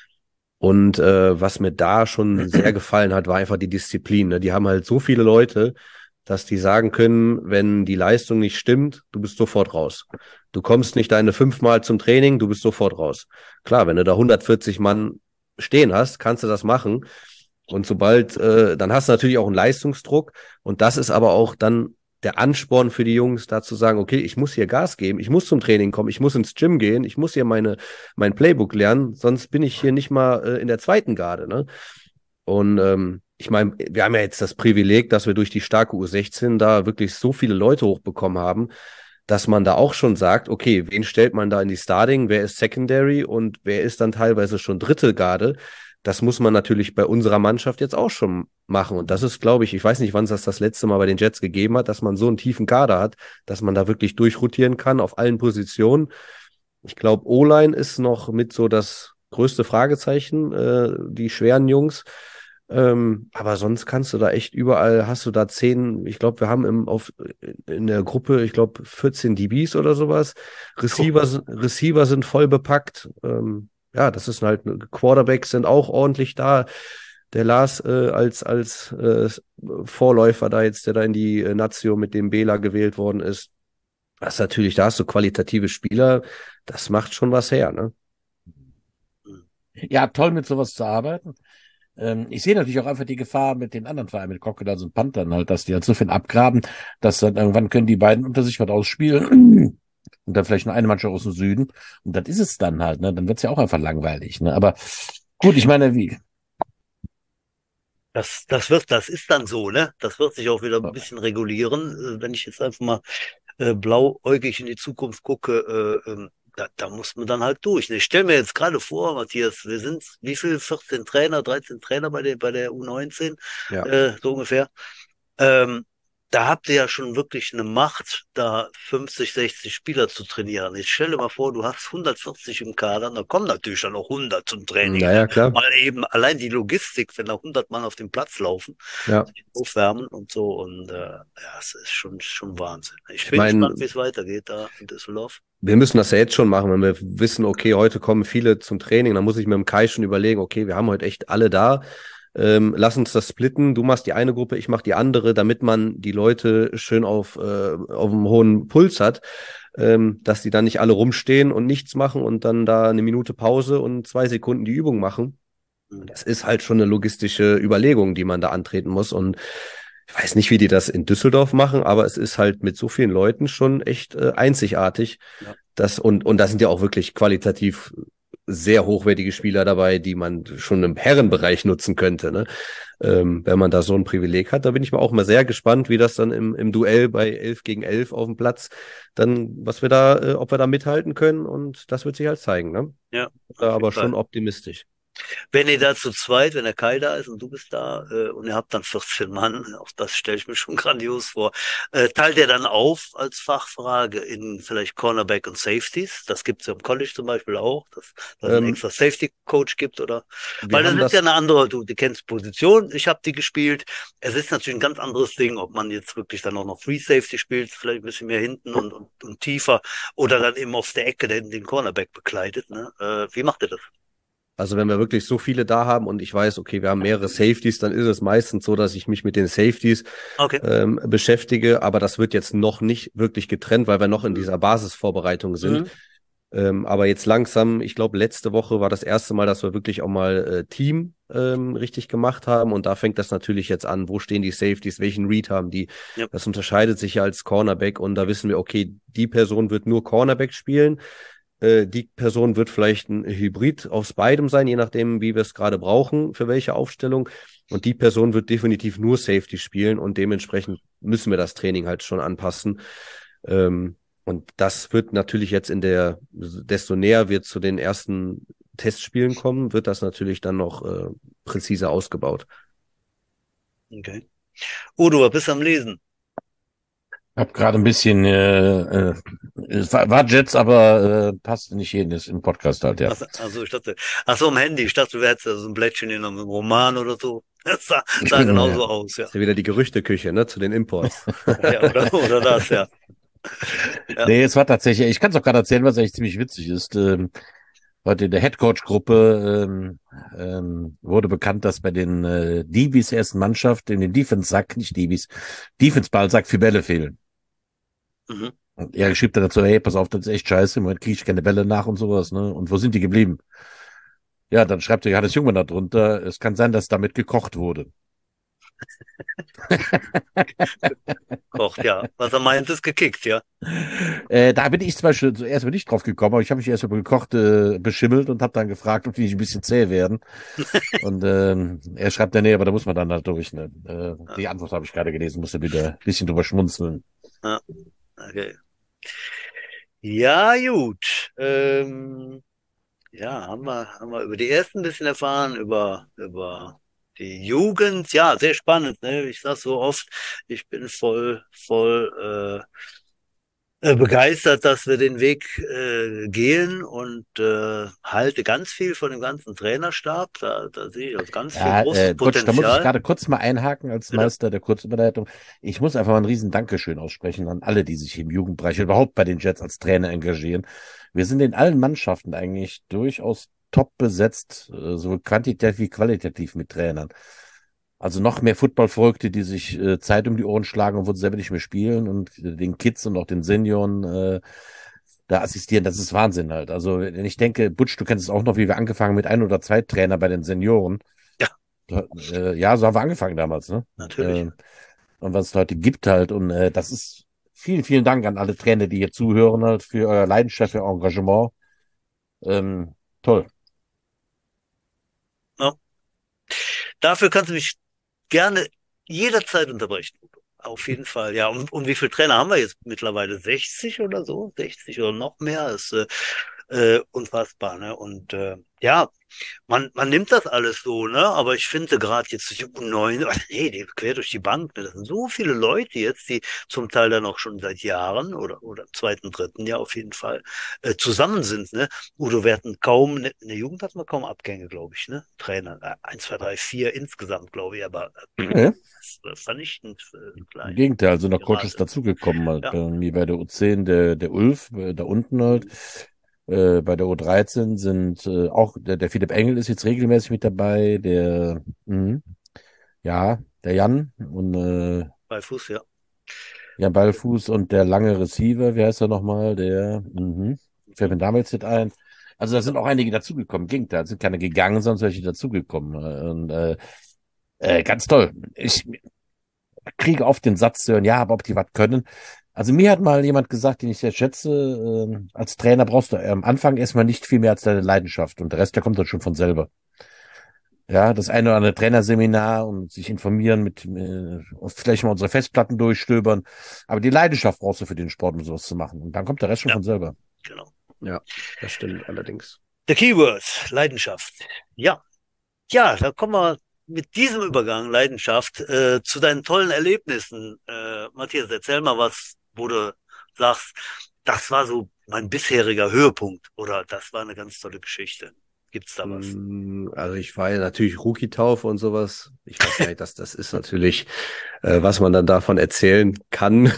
Und äh, was mir da schon sehr gefallen hat, war einfach die Disziplin. Ne? Die haben halt so viele Leute, dass die sagen können, wenn die Leistung nicht stimmt, du bist sofort raus. Du kommst nicht deine fünfmal zum Training, du bist sofort raus. Klar, wenn du da hundertvierzig Mann stehen hast, kannst du das machen. Und sobald, äh, dann hast du natürlich auch einen Leistungsdruck. Und das ist aber auch dann der Ansporn für die Jungs, da zu sagen, okay, ich muss hier Gas geben, ich muss zum Training kommen, ich muss ins Gym gehen, ich muss hier meine, mein Playbook lernen, sonst bin ich hier nicht mal äh, in der zweiten Garde, ne? Und ähm, ich meine, wir haben ja jetzt das Privileg, dass wir durch die starke U sechzehn da wirklich so viele Leute hochbekommen haben, dass man da auch schon sagt, okay, wen stellt man da in die Starting, wer ist Secondary und wer ist dann teilweise schon dritte Garde? Das muss man natürlich bei unserer Mannschaft jetzt auch schon machen. Und das ist, glaube ich, ich weiß nicht, wann es das das letzte Mal bei den Jets gegeben hat, dass man so einen tiefen Kader hat, dass man da wirklich durchrotieren kann auf allen Positionen. Ich glaube, O-Line ist noch mit so das größte Fragezeichen, äh, die schweren Jungs. Ähm, aber sonst kannst du da echt überall, hast du da zehn, ich glaube, wir haben im, auf, in der Gruppe, ich glaube, vierzehn D Bs oder sowas. Receiver, Receiver sind voll bepackt. Ähm, ja, das ist halt, Quarterbacks sind auch ordentlich da. Der Lars äh, als, als äh, Vorläufer da jetzt, der da in die äh, Nazio mit dem Bela gewählt worden ist. Das ist natürlich, da hast du qualitative Spieler, das macht schon was her, ne? Ja, toll mit sowas zu arbeiten. Ähm, ich sehe natürlich auch einfach die Gefahr mit den anderen Vereinen, mit Crocodiles und Panthern halt, dass die halt so viel abgraben, dass dann irgendwann können die beiden unter sich was ausspielen und dann vielleicht nur eine Mannschaft aus dem Süden und das ist es dann halt, ne? Dann wird's ja auch einfach langweilig, ne? Aber gut, ich meine, wie? Das, das wird, das ist dann so, ne? Das wird sich auch wieder ein bisschen regulieren. Äh, Wenn ich jetzt einfach mal äh, blauäugig in die Zukunft gucke, äh, ähm, da, da muss man dann halt durch. Ne? Ich stelle mir jetzt gerade vor, Matthias, wir sind wie viel? vierzehn Trainer, dreizehn Trainer bei der, bei der U neunzehn, Ja. äh, so ungefähr. Ähm, Da habt ihr ja schon wirklich eine Macht, da fünfzig, sechzig Spieler zu trainieren. Jetzt stell dir mal vor, du hast hundertvierzig im Kader, da kommen natürlich dann auch hundert zum Training. Ne? Naja, klar. Mal eben allein die Logistik, wenn da hundert Mann auf dem Platz laufen, Ja. sich aufwärmen und so. Und äh, ja, es ist schon, schon Wahnsinn. Ich Ich bin meine, gespannt, wie es weitergeht da in Düsseldorf. wir müssen das ja jetzt schon machen, wenn wir wissen, okay, heute kommen viele zum Training, dann muss ich mir im Kai schon überlegen, okay, wir haben heute echt alle da. Ähm, lass uns das splitten. Du machst die eine Gruppe, ich mach die andere, damit man die Leute schön auf, äh, auf einem hohen Puls hat, ähm, dass die dann nicht alle rumstehen und nichts machen und dann da eine Minute Pause und zwei Sekunden die Übung machen. Das ist halt schon eine logistische Überlegung, die man da antreten muss. Und ich weiß nicht, wie die das in Düsseldorf machen, aber es ist halt mit so vielen Leuten schon echt äh, einzigartig. Ja. Das, und, und da sind ja auch wirklich qualitativ sehr hochwertige Spieler dabei, die man schon im Herrenbereich nutzen könnte, ne? Ähm, wenn man da so ein Privileg hat. Da bin ich mal auch mal sehr gespannt, wie das dann im, im Duell bei elf gegen elf auf dem Platz dann, was wir da, äh, ob wir da mithalten können. Und das wird sich halt zeigen, ne? Ja, Da auf aber jeden Fall. schon optimistisch. Wenn ihr da zu zweit, wenn der Kai da ist und du bist da äh, und ihr habt dann vierzehn Mann, auch das stelle ich mir schon grandios vor, äh, teilt ihr dann auf als Fachfrage in vielleicht Cornerback und Safeties? Das gibt's ja im College zum Beispiel auch, dass dass es einen Ähm, extra Safety-Coach gibt oder, wir weil das haben ist ja das, eine andere, du, du kennst Position, ich habe die gespielt. Es ist natürlich ein ganz anderes Ding, ob man jetzt wirklich dann auch noch Free Safety spielt, vielleicht ein bisschen mehr hinten und, und, und tiefer oder dann eben auf der Ecke den, den Cornerback bekleidet. Ne? Äh, wie macht ihr das? also wenn wir wirklich so viele da haben und ich weiß, okay, wir haben mehrere Safeties, dann ist es meistens so, dass ich mich mit den Safeties Okay. ähm, beschäftige, aber das wird jetzt noch nicht wirklich getrennt, weil wir noch in Mhm. dieser Basisvorbereitung sind. Mhm. Ähm, aber jetzt langsam, ich glaube, letzte Woche war das erste Mal, dass wir wirklich auch mal äh, Team ähm, richtig gemacht haben. Und da fängt das natürlich jetzt an. Wo stehen die Safeties? Welchen Read haben die? Ja. Das unterscheidet sich ja als Cornerback. Und da wissen wir, okay, die Person wird nur Cornerback spielen. Äh, die Person wird vielleicht ein Hybrid aus beidem sein, je nachdem, wie wir es gerade brauchen, für welche Aufstellung. Und die Person wird definitiv nur Safety spielen. Und dementsprechend müssen wir das Training halt schon anpassen. Ähm, und das wird natürlich jetzt in der, desto näher wir zu den ersten Testspielen kommen, wird das natürlich dann noch äh, präziser ausgebaut. Okay. Udo, was bist du am Lesen? Hab gerade ein bisschen, äh, äh, es war, war Jets, aber äh, passte nicht jedes im Podcast halt, ja. Also, also ich dachte, ach so, am Handy. Ich dachte, du hättest ja so ein Blättchen in einem Roman oder so. Das sah, Ich sah bin, äh, genauso aus, ja. Das ist ja wieder die Gerüchteküche, ne, zu den Imports. Ja, oder, oder das, ja. Ja. nee, es war tatsächlich, ich kann es auch gerade erzählen, was eigentlich ziemlich witzig ist. Ähm, heute in der Headcoach-Gruppe ähm, ähm, wurde bekannt, dass bei den äh, D Bs ersten Mannschaft in den Defense-Sack, nicht D Bs, Defense-Ball-Sack vier Bälle fehlen. Mhm. Und er schrieb dann dazu, hey, pass auf, das ist echt scheiße, im Moment kriege ich keine Bälle nach und sowas, ne? Und wo sind die geblieben? Ja, dann schreibt der Johannes Jungmann da drunter, es kann sein, dass damit gekocht wurde. Kocht, ja. Was er meint, ist gekickt, ja. Äh, da bin ich zum Beispiel zuerst mal nicht drauf gekommen, aber ich habe mich erst über gekocht äh, beschimmelt und habe dann gefragt, ob die nicht ein bisschen zäh werden. Und ähm, er schreibt dann, nee, aber da muss man dann halt durch. Ne? Äh, Ja, die Antwort habe ich gerade gelesen, musste wieder ein bisschen drüber schmunzeln. ja. Okay. Ja, gut. Ähm, ja, haben wir, haben wir über die ersten ein bisschen erfahren, über, über die Jugend. Ja, sehr spannend, ne? Ich sag so oft, ich bin voll, voll, äh, äh, begeistert, dass wir den Weg äh, gehen und äh, halte ganz viel von dem ganzen Trainerstab. Da, da sehe ich also ganz viel Ja, großes äh, Butch, da muss ich Potenzial. gerade kurz mal einhaken als Bitte? Meister der Kurzüberleitung. Ich muss einfach mal ein riesen Dankeschön aussprechen an alle, die sich im Jugendbereich überhaupt bei den Jets als Trainer engagieren. Wir sind in allen Mannschaften eigentlich durchaus top besetzt, äh, sowohl quantitativ wie qualitativ mit Trainern. Also noch mehr Football-Verrückte, die sich äh, Zeit um die Ohren schlagen, obwohl sie selber nicht mehr spielen und äh, den Kids und auch den Senioren äh, da assistieren. Das ist Wahnsinn halt. Also wenn ich denke, Butch, du kennst es auch noch, wie wir angefangen mit ein oder zwei Trainer bei den Senioren. Ja, Da, äh, ja, so haben wir angefangen damals, ne? natürlich. Äh, und was es heute gibt halt. Und äh, das ist vielen, vielen Dank an alle Trainer, die hier zuhören halt, für euer Leidenschaft, für euer Engagement. Ähm, toll. Ja. Dafür kannst du mich gerne jederzeit unterbrechen. Auf jeden Fall, ja. Und, und wie viele Trainer haben wir jetzt mittlerweile? sechzig oder so? sechzig oder noch mehr? Ist äh, äh, unfassbar, ne? Und äh, ja, man, man nimmt das alles so, ne? Aber ich finde gerade jetzt die U neun, nee, die quer durch die Bank, ne? Das sind so viele Leute jetzt, die zum Teil dann auch schon seit Jahren oder oder im zweiten, dritten Jahr auf jeden Fall äh, zusammen sind, ne? Udo, wir hatten kaum, ne, in der Jugend hatten wir kaum Abgänge, glaube ich, ne? Trainer, äh, eins, zwei, drei, vier insgesamt, glaube ich, aber äh, Ja, das war vernichtend äh, im klein, Gegenteil, sind noch die Coaches Rate. dazugekommen halt. Ja. Bei mir bei der U zehn, der, der Ulf, äh, da unten halt. Mhm. Äh, bei der U dreizehn sind äh, auch, der, der Philipp Engel ist jetzt regelmäßig mit dabei, der, mh, ja, der Jan und äh, Bei Fuß, ja. Jan Ballfuß und der lange Receiver, wie heißt er nochmal? Der, mhm, fällt Mhm. mir damals nicht ein. Also da Ja. sind auch einige dazugekommen. Im Gegenteil, es sind keine gegangen, sondern welche dazugekommen. Und äh, äh, ganz toll. Ich kriege oft den Satz zu hören, ja, aber ob die was können. Also mir hat mal jemand gesagt, den ich sehr schätze, äh, als Trainer brauchst du am Anfang erstmal nicht viel mehr als deine Leidenschaft und der Rest, der kommt dann schon von selber. Ja, das eine oder andere Trainerseminar und sich informieren mit, äh, und vielleicht mal unsere Festplatten durchstöbern. Aber die Leidenschaft brauchst du für den Sport, um sowas zu machen. Und dann kommt der Rest schon Ja, von selber. genau. Ja, das stimmt allerdings. The Keywords, Leidenschaft. Ja, Ja, da kommen wir mit diesem Übergang, Leidenschaft, äh, zu deinen tollen Erlebnissen. Äh, Matthias, erzähl mal was, wo du sagst, das war so mein bisheriger Höhepunkt oder das war eine ganz tolle Geschichte. Gibt's da was? Mm, Also ich war ja natürlich Rookie-Taufe und sowas. Ich weiß gar nicht, dass das ist natürlich, äh, was man dann davon erzählen kann.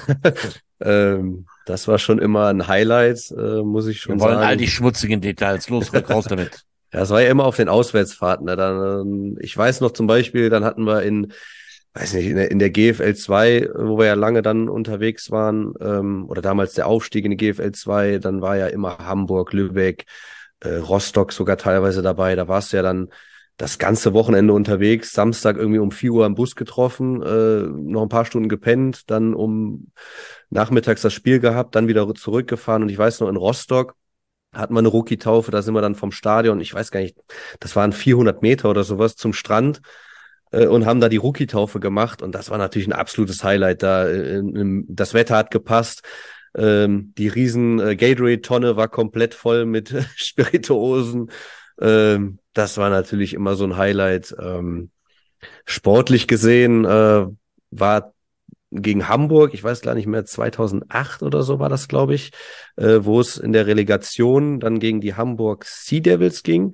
ähm, das war schon immer ein Highlight, äh, muss ich Wir schon wollen all sagen. die schmutzigen Details. Los, rück raus damit. Ja, es war ja immer auf den Auswärtsfahrten. Ne? Dann, ähm, ich weiß noch zum Beispiel, dann hatten wir in, weiß nicht, in der, in der G F L zwei, wo wir ja lange dann unterwegs waren, ähm, oder damals der Aufstieg in die G F L zwei, dann war ja immer Hamburg, Lübeck, äh, Rostock sogar teilweise dabei. Da warst du ja dann das ganze Wochenende unterwegs, Samstag irgendwie um vier Uhr am Bus getroffen, äh, noch ein paar Stunden gepennt, dann um nachmittags das Spiel gehabt, dann wieder zurückgefahren. Und ich weiß noch, in Rostock hatten wir eine Rookie-Taufe, da sind wir dann vom Stadion, ich weiß gar nicht, das waren vierhundert Meter oder sowas zum Strand äh, und haben da die Rookie-Taufe gemacht und das war natürlich ein absolutes Highlight da. Äh, in, das Wetter hat gepasst, ähm, die riesen äh, Gatorade-Tonne war komplett voll mit Spirituosen. Ähm, das war natürlich immer so ein Highlight. Ähm, sportlich gesehen äh, war gegen Hamburg, ich weiß gar nicht mehr, zweitausendacht oder so war das, glaube ich, äh, wo es in der Relegation dann gegen die Hamburg Sea Devils ging.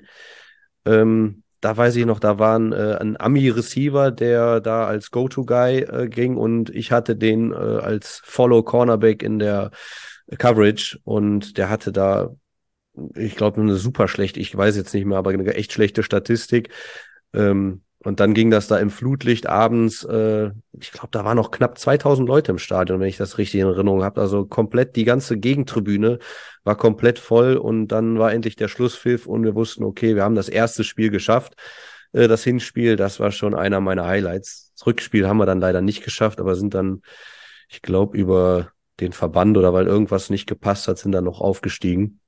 Ähm, da weiß ich noch, da war ein, äh, ein Ami-Receiver, der da als Go-To-Guy äh, ging und ich hatte den äh, als Follow-Cornerback in der Coverage und der hatte da, ich glaube, eine super schlechte, ich weiß jetzt nicht mehr, aber eine echt schlechte Statistik. Ähm, und dann ging das da im Flutlicht abends, äh, ich glaube, da waren noch knapp zweitausend Leute im Stadion, wenn ich das richtig in Erinnerung habe. Also komplett die ganze Gegentribüne war komplett voll und dann war endlich der Schlusspfiff und wir wussten, okay, wir haben das erste Spiel geschafft. Äh, das Hinspiel, das war schon einer meiner Highlights. Das Rückspiel haben wir dann leider nicht geschafft, aber sind dann, ich glaube, über den Verband oder weil irgendwas nicht gepasst hat, sind dann noch aufgestiegen.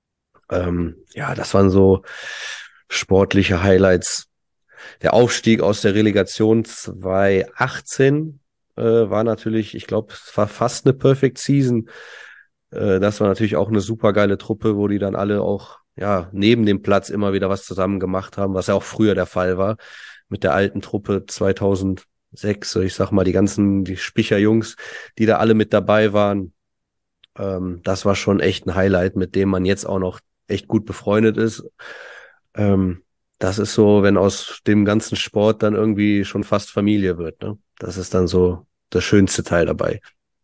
Ähm, ja, das waren so sportliche Highlights. Der Aufstieg aus der Relegation zweitausendachtzehn äh, war natürlich, ich glaube, es war fast eine Perfect Season. Äh, das war natürlich auch eine super geile Truppe, wo die dann alle auch ja neben dem Platz immer wieder was zusammen gemacht haben, was ja auch früher der Fall war mit der alten Truppe zweitausendsechs. Ich sag mal, die ganzen, die Spicher-Jungs, die da alle mit dabei waren. Ähm, das war schon echt ein Highlight, mit dem man jetzt auch noch echt gut befreundet ist. Ähm, das ist so, wenn aus dem ganzen Sport dann irgendwie schon fast Familie wird, ne? Das ist dann so das schönste Teil dabei.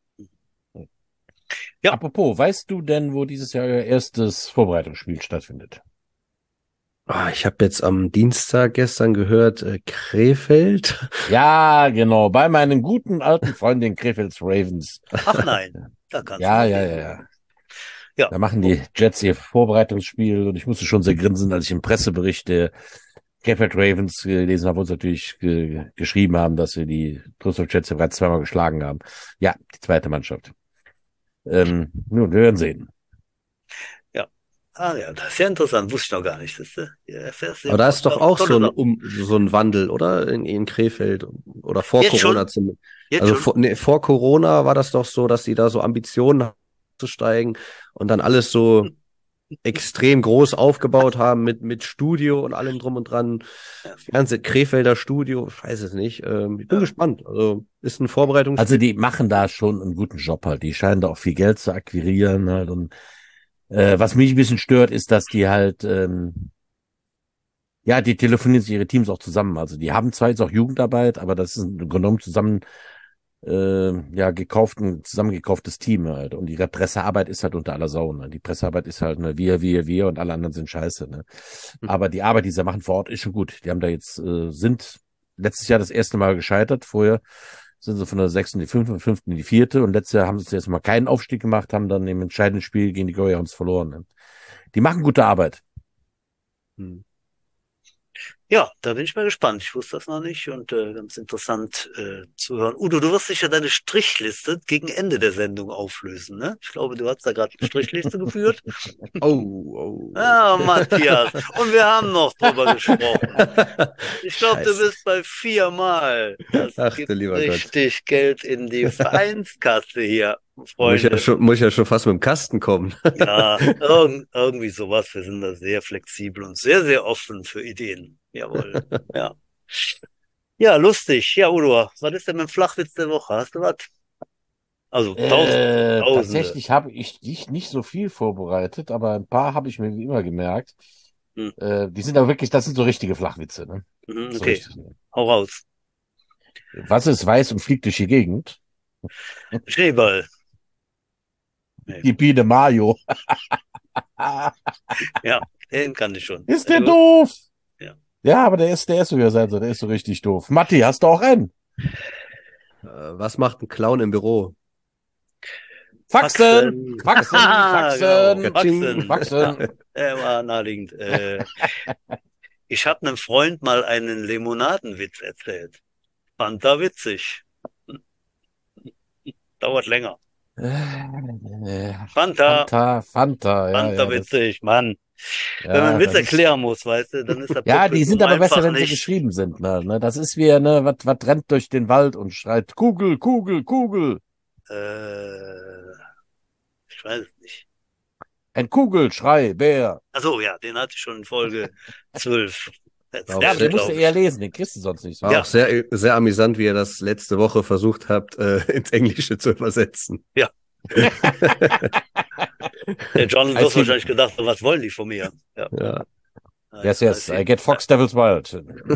Ja. Apropos, weißt du denn, wo dieses Jahr euer erstes Vorbereitungsspiel stattfindet? Ah, ich habe jetzt am Dienstag gestern gehört, äh, Krefeld. Ja, genau, bei meinen guten alten Freunden Krefelds Ravens. Ach nein, da kannst Ja, du ja, mal ja, sehen. ja. Ja. Da machen die Jets ihr Vorbereitungsspiel und ich musste schon sehr grinsen, als ich im Pressebericht der Krefeld Ravens gelesen habe, wo sie natürlich ge geschrieben haben, dass sie die Düsseldorf Jets bereits zweimal geschlagen haben. Ja, die zweite Mannschaft. Ähm, nun, wir werden sehen. Ah ja, das ist ja interessant, wusste ich noch gar nicht. Das, äh, ja, erfährst du Aber da ist doch auch tolle so ein, Sachen. um, so ein Wandel, oder? In, in Krefeld oder vor Jetzt Corona schon? zumindest. Jetzt Also schon? vor, nee, vor Corona war das doch so, dass die da so Ambitionen hatten, zu steigen und dann alles so extrem groß aufgebaut haben mit, mit Studio und allem drum und dran. Ja. Fernseh, Krefelder Studio, ich weiß es nicht. Ähm, ich bin Ja. gespannt. Also ist ein Vorbereitungsspiel. Also die machen da schon einen guten Job halt. Die scheinen da auch viel Geld zu akquirieren halt. Und äh, was mich ein bisschen stört, ist, dass die halt ähm, ja, die telefonieren sich ihre Teams auch zusammen. Also die haben zwar jetzt auch Jugendarbeit, aber das ist im Grunde genommen zusammen äh, ja gekauft, ein zusammengekauftes Team halt. Und ihre Pressearbeit ist halt unter aller Sau. Ne? Die Pressearbeit ist halt ne, wir, wir, wir und alle anderen sind scheiße. Ne? Aber die Arbeit, die sie machen vor Ort, ist schon gut. Die haben da jetzt äh, sind letztes Jahr das erste Mal gescheitert. Vorher sind sie von der sechsten in die fünfte, fünften in die vierte und letztes Jahr haben sie jetzt mal keinen Aufstieg gemacht, haben dann im entscheidenden Spiel gegen die Greyhounds verloren. Ne? Die machen gute Arbeit. Hm. Ja, da bin ich mal gespannt. Ich wusste das noch nicht und äh, ganz interessant äh, zu hören. Udo, du wirst sicher deine Strichliste gegen Ende der Sendung auflösen, ne? Ich glaube, du hast da gerade eine Strichliste geführt. Oh, oh. Ah, Matthias. Und wir haben noch drüber gesprochen. Ich glaube, du Scheiße. bist bei viermal. Das Ach, gibt du lieber Gott. richtig Geld in die Vereinskasse hier. Muss ich ja Freunde. schon, muss ich ja schon fast mit dem Kasten kommen. Ja, irg irgendwie sowas. Wir sind da sehr flexibel und sehr, sehr offen für Ideen. Jawohl. Ja. Ja, lustig. Ja, Udo, was ist denn mit dem Flachwitz der Woche? Hast du was? Also Tausende, Äh, Tausende. tatsächlich habe ich nicht, nicht so viel vorbereitet, aber ein paar habe ich mir wie immer gemerkt. Hm. Äh, die sind aber wirklich, das sind so richtige Flachwitze, ne? Mhm, So okay, richtig. Ne? hau raus. Was ist weiß und fliegt durch die Gegend? Schneeball. Nee. Die Biene Mayo. Ja, den kann ich schon. Ist Sehr der gut. doof? Ja. Ja, aber der ist, der ist so, ja, also, der ist so richtig doof. Matti, hast du auch einen? Äh, Was macht ein Clown im Büro? Faxen! Faxen. Faxen! Haha, genau. Faxen! Katsching. Faxen. Ja, Faxen! der war naheliegend. Äh, ich habe einem Freund mal einen Limonadenwitz erzählt. Fand er witzig. Dauert länger. Äh, Fanta, Fanta, Fanta, ja, Fanta ja, das, witzig, Mann. Wenn man einen ja, Witz das ist, erklären muss, weißt du, dann ist das ja, die sind Publikum aber besser, einfach wenn sie nicht. geschrieben sind, ne, ne, das ist wie, ne, was, was rennt durch den Wald und schreit, Kugel, Kugel, Kugel. Äh, ich weiß es nicht. Ein Kugelschrei, Bär. Ach so, ja, den hatte ich schon in Folge zwölf Auch Ja, aber den erzählt, sehr, musst du glaube eher ich. lesen, den kriegst du sonst nicht so. war auch Ja, sehr, sehr amüsant, wie ihr das letzte Woche versucht habt, äh, ins Englische zu übersetzen. ja. Der John I wird see, wahrscheinlich gedacht, was wollen die von mir? Ja, Ja. yes, heißt, yes, heißt I die, get Fox Devils Wild.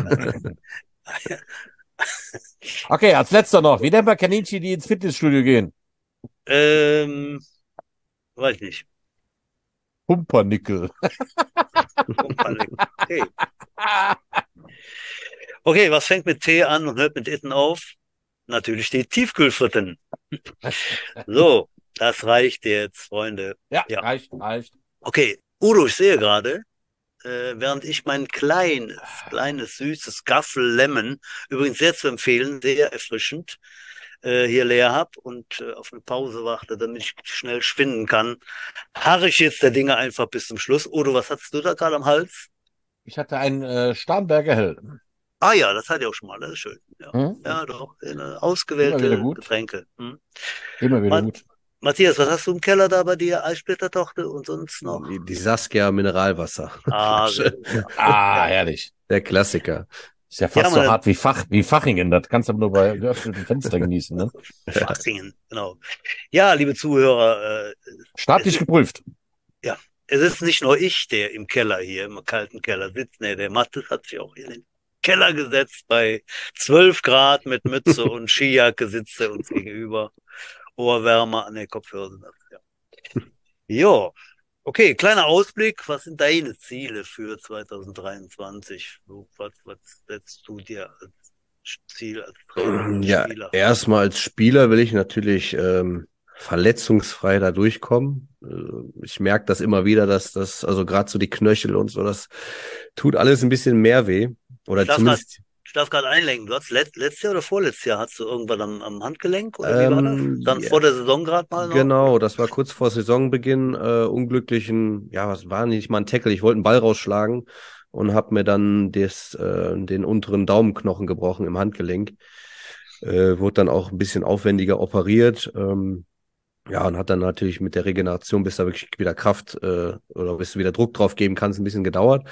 Okay, als letzter noch, wie nennt man Kaninchen, die ins Fitnessstudio gehen? ähm, weiß ich nicht. Pumpernickel. Pumpernickel. Okay. Okay, was fängt mit T an und hört mit Itten auf? Natürlich die Tiefkühlfritten. So, das reicht jetzt, Freunde. Ja, Ja, reicht, reicht. okay. Udo, ich sehe gerade, äh, während ich mein kleines, kleines, süßes Gaffel Lemon, übrigens sehr zu empfehlen, sehr erfrischend, äh, hier leer hab und äh, auf eine Pause warte, damit ich schnell schwinden kann, harre ich jetzt der Dinge einfach bis zum Schluss. Udo, was hattest du da gerade am Hals? Ich hatte einen äh, Starnberger Hell. Ah ja, das hatte ich auch schon mal, das ist schön. Ja, Hm? ja doch, äh, Immer wieder ausgewählte gut. Getränke. Hm. Immer wieder Ma gut. Matthias, was hast du im Keller da bei dir? Eissplittertochter und sonst noch? Die, die Saskia Mineralwasser. Ah, sehr Flasche. gut, ja. Ah, Ja, herrlich. Der Klassiker. Ist ja ja fast so meine hart wie Fach, wie Fachingen. Das kannst du aber nur bei geöffnetem Fenster genießen, ne? Fachingen, genau. Ja, liebe Zuhörer, äh, es Staatlich ist, geprüft. ja, es ist nicht nur ich, der im Keller hier, im kalten Keller sitzt. Nee, der Mattes hat sich auch hier in den Keller gesetzt. Bei zwölf Grad mit Mütze und Skijacke sitzt er uns gegenüber. Ohrwärmer an den Kopfhörer sind das, ja. Jo, okay, kleiner Ausblick. Was sind deine Ziele für zwanzig dreiundzwanzig? So, was, was setzt du dir als Ziel als Trainer oder Ja, Spieler? erstmal als Spieler will ich natürlich ähm, verletzungsfrei da durchkommen. Äh, Ich merke das immer wieder, dass das, also gerade so die Knöchel und so, das tut alles ein bisschen mehr weh. Ich Oder darf grad, zumindest, ich darf gerade einlenken. Du hast let, letztes Jahr oder vorletztes Jahr hast du irgendwann am, am Handgelenk oder wie war das? ähm, Dann ja, vor der Saison gerade mal noch? genau, Oder? das war kurz vor Saisonbeginn, äh, unglücklichen, ja, was war nicht mal ein Tackle, ich wollte einen Ball rausschlagen und habe mir dann des, äh, den unteren Daumenknochen gebrochen im Handgelenk. Äh, wurde dann auch ein bisschen aufwendiger operiert. Ähm, ja, und hat dann natürlich mit der Regeneration, bis da wirklich wieder Kraft äh, oder bis du wieder Druck drauf geben kannst, ein bisschen gedauert.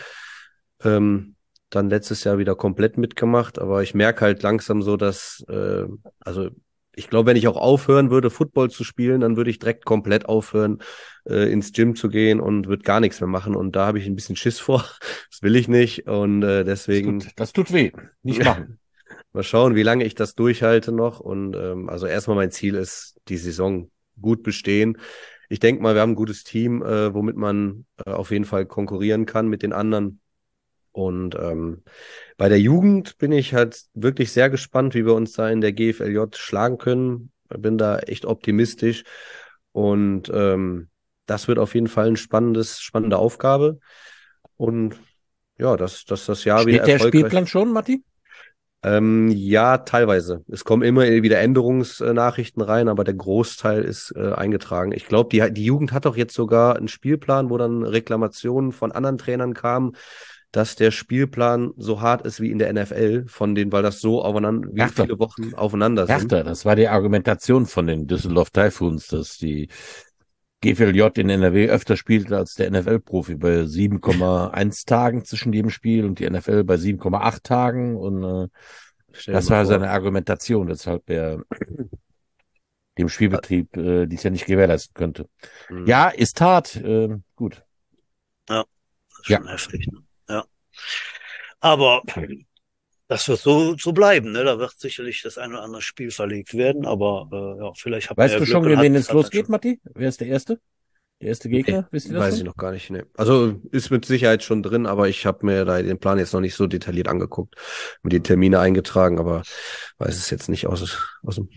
Ähm, dann letztes Jahr wieder komplett mitgemacht, aber ich merke halt langsam so, dass, äh, also ich glaube, wenn ich auch aufhören würde, Football zu spielen, dann würde ich direkt komplett aufhören, äh, ins Gym zu gehen und würde gar nichts mehr machen. Und da habe ich ein bisschen Schiss vor. Das will ich nicht. Und äh, Das deswegen tut, das tut weh. Nicht machen. mal schauen, wie lange ich das durchhalte noch. Und ähm, also erstmal mein Ziel ist, die Saison gut bestehen. Ich denke mal, wir haben ein gutes Team, äh, womit man äh, auf jeden Fall konkurrieren kann mit den anderen. Und ähm, bei der Jugend bin ich halt wirklich sehr gespannt, wie wir uns da in der G F L J schlagen können. Bin da echt optimistisch. Und ähm, das wird auf jeden Fall ein spannendes, spannende Aufgabe. Und ja, dass, dass das Jahr wieder Steht der erfolgreich. Spielplan schon, Matti? Ähm, ja, teilweise. Es kommen immer wieder Änderungsnachrichten rein, aber der Großteil ist äh, eingetragen. Ich glaube, die, die Jugend hat doch jetzt sogar einen Spielplan, wo dann Reklamationen von anderen Trainern kamen, dass der Spielplan so hart ist wie in der N F L, von denen, weil das so aufeinander, wie Härter. viele Wochen aufeinander sind. Härter, das war die Argumentation von den Düsseldorf Typhoons, dass die G V L J in N R W öfter spielt als der N F L-Profi bei sieben Komma eins Tagen zwischen jedem Spiel und die N F L bei sieben Komma acht Tagen. Und äh, Stell dir das mal war vor. seine Argumentation, weshalb er dem Spielbetrieb äh, dies ja nicht gewährleisten könnte. Mhm. Ja, ist hart. Äh, gut. Ja, das ist Ja. schon heftig. Ne? Ja. Aber das wird so, so bleiben. Ne? Da wird sicherlich das ein oder andere Spiel verlegt werden, aber äh, ja, vielleicht hat man Weißt ja du Glück schon, und gegen hat, wen es hat dann losgeht, schon. Matti? Wer ist der Erste? Der erste Gegner? Nee, Wisst ihr das weiß schon? ich noch gar nicht. Nee. Also ist mit Sicherheit schon drin, aber ich habe mir da den Plan jetzt noch nicht so detailliert angeguckt, mir die Termine eingetragen, aber weiß es jetzt nicht aus, aus dem.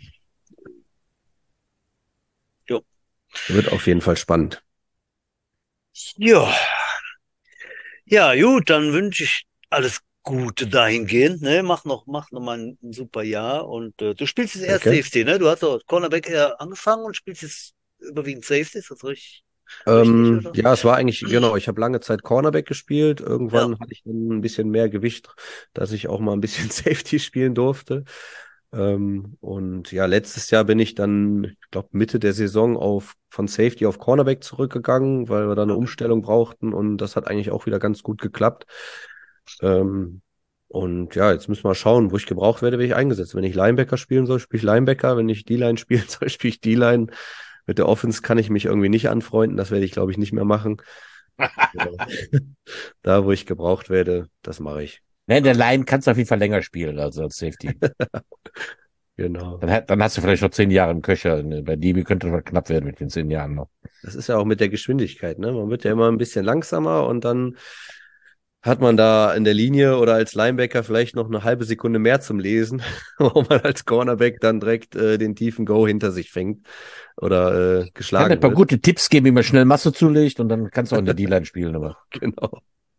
Jo. Wird auf jeden Fall spannend. Ja. Ja, gut, dann wünsche ich alles Gute dahingehend. Ne? Mach noch, mach noch mal ein, ein super Jahr. Und äh, du spielst jetzt erst Danke. Safety, ne? Du hast doch Cornerback eher angefangen und spielst jetzt überwiegend Safety, ist das richtig? Richtig, Ähm, oder? ja, es war eigentlich, genau, ich habe lange Zeit Cornerback gespielt. Ja, Irgendwann hatte ich dann ein bisschen mehr Gewicht, dass ich auch mal ein bisschen Safety spielen durfte. Ähm, und ja, letztes Jahr bin ich dann, ich glaube, Mitte der Saison auf von Safety auf Cornerback zurückgegangen, weil wir da eine okay. Umstellung brauchten und das hat eigentlich auch wieder ganz gut geklappt. Ähm, und ja, jetzt müssen wir schauen, wo ich gebraucht werde, werde ich eingesetzt. Wenn ich Linebacker spielen soll, spiele ich Linebacker. Wenn ich D-Line spielen soll, spiele ich D-Line. Mit der Offense kann ich mich irgendwie nicht anfreunden. Das werde ich, glaube ich, nicht mehr machen. Da, wo ich gebraucht werde, das mache ich. Ne, der Line kannst du auf jeden Fall länger spielen als als Safety. Genau. Dann, hat- dann hast du vielleicht noch zehn Jahre im Köcher. Ne? Bei D B könnte das knapp werden mit den zehn Jahren noch. Das ist ja auch mit der Geschwindigkeit, ne? Man wird ja immer ein bisschen langsamer und dann hat man da in der Linie oder als Linebacker vielleicht noch eine halbe Sekunde mehr zum Lesen, wo man als Cornerback dann direkt äh, den tiefen Go hinter sich fängt oder äh, Ich kann dir geschlagen ein paar wird. gute Tipps geben, wie man schnell Masse zulegt und dann kannst du auch in der D-Line spielen. Aber Genau.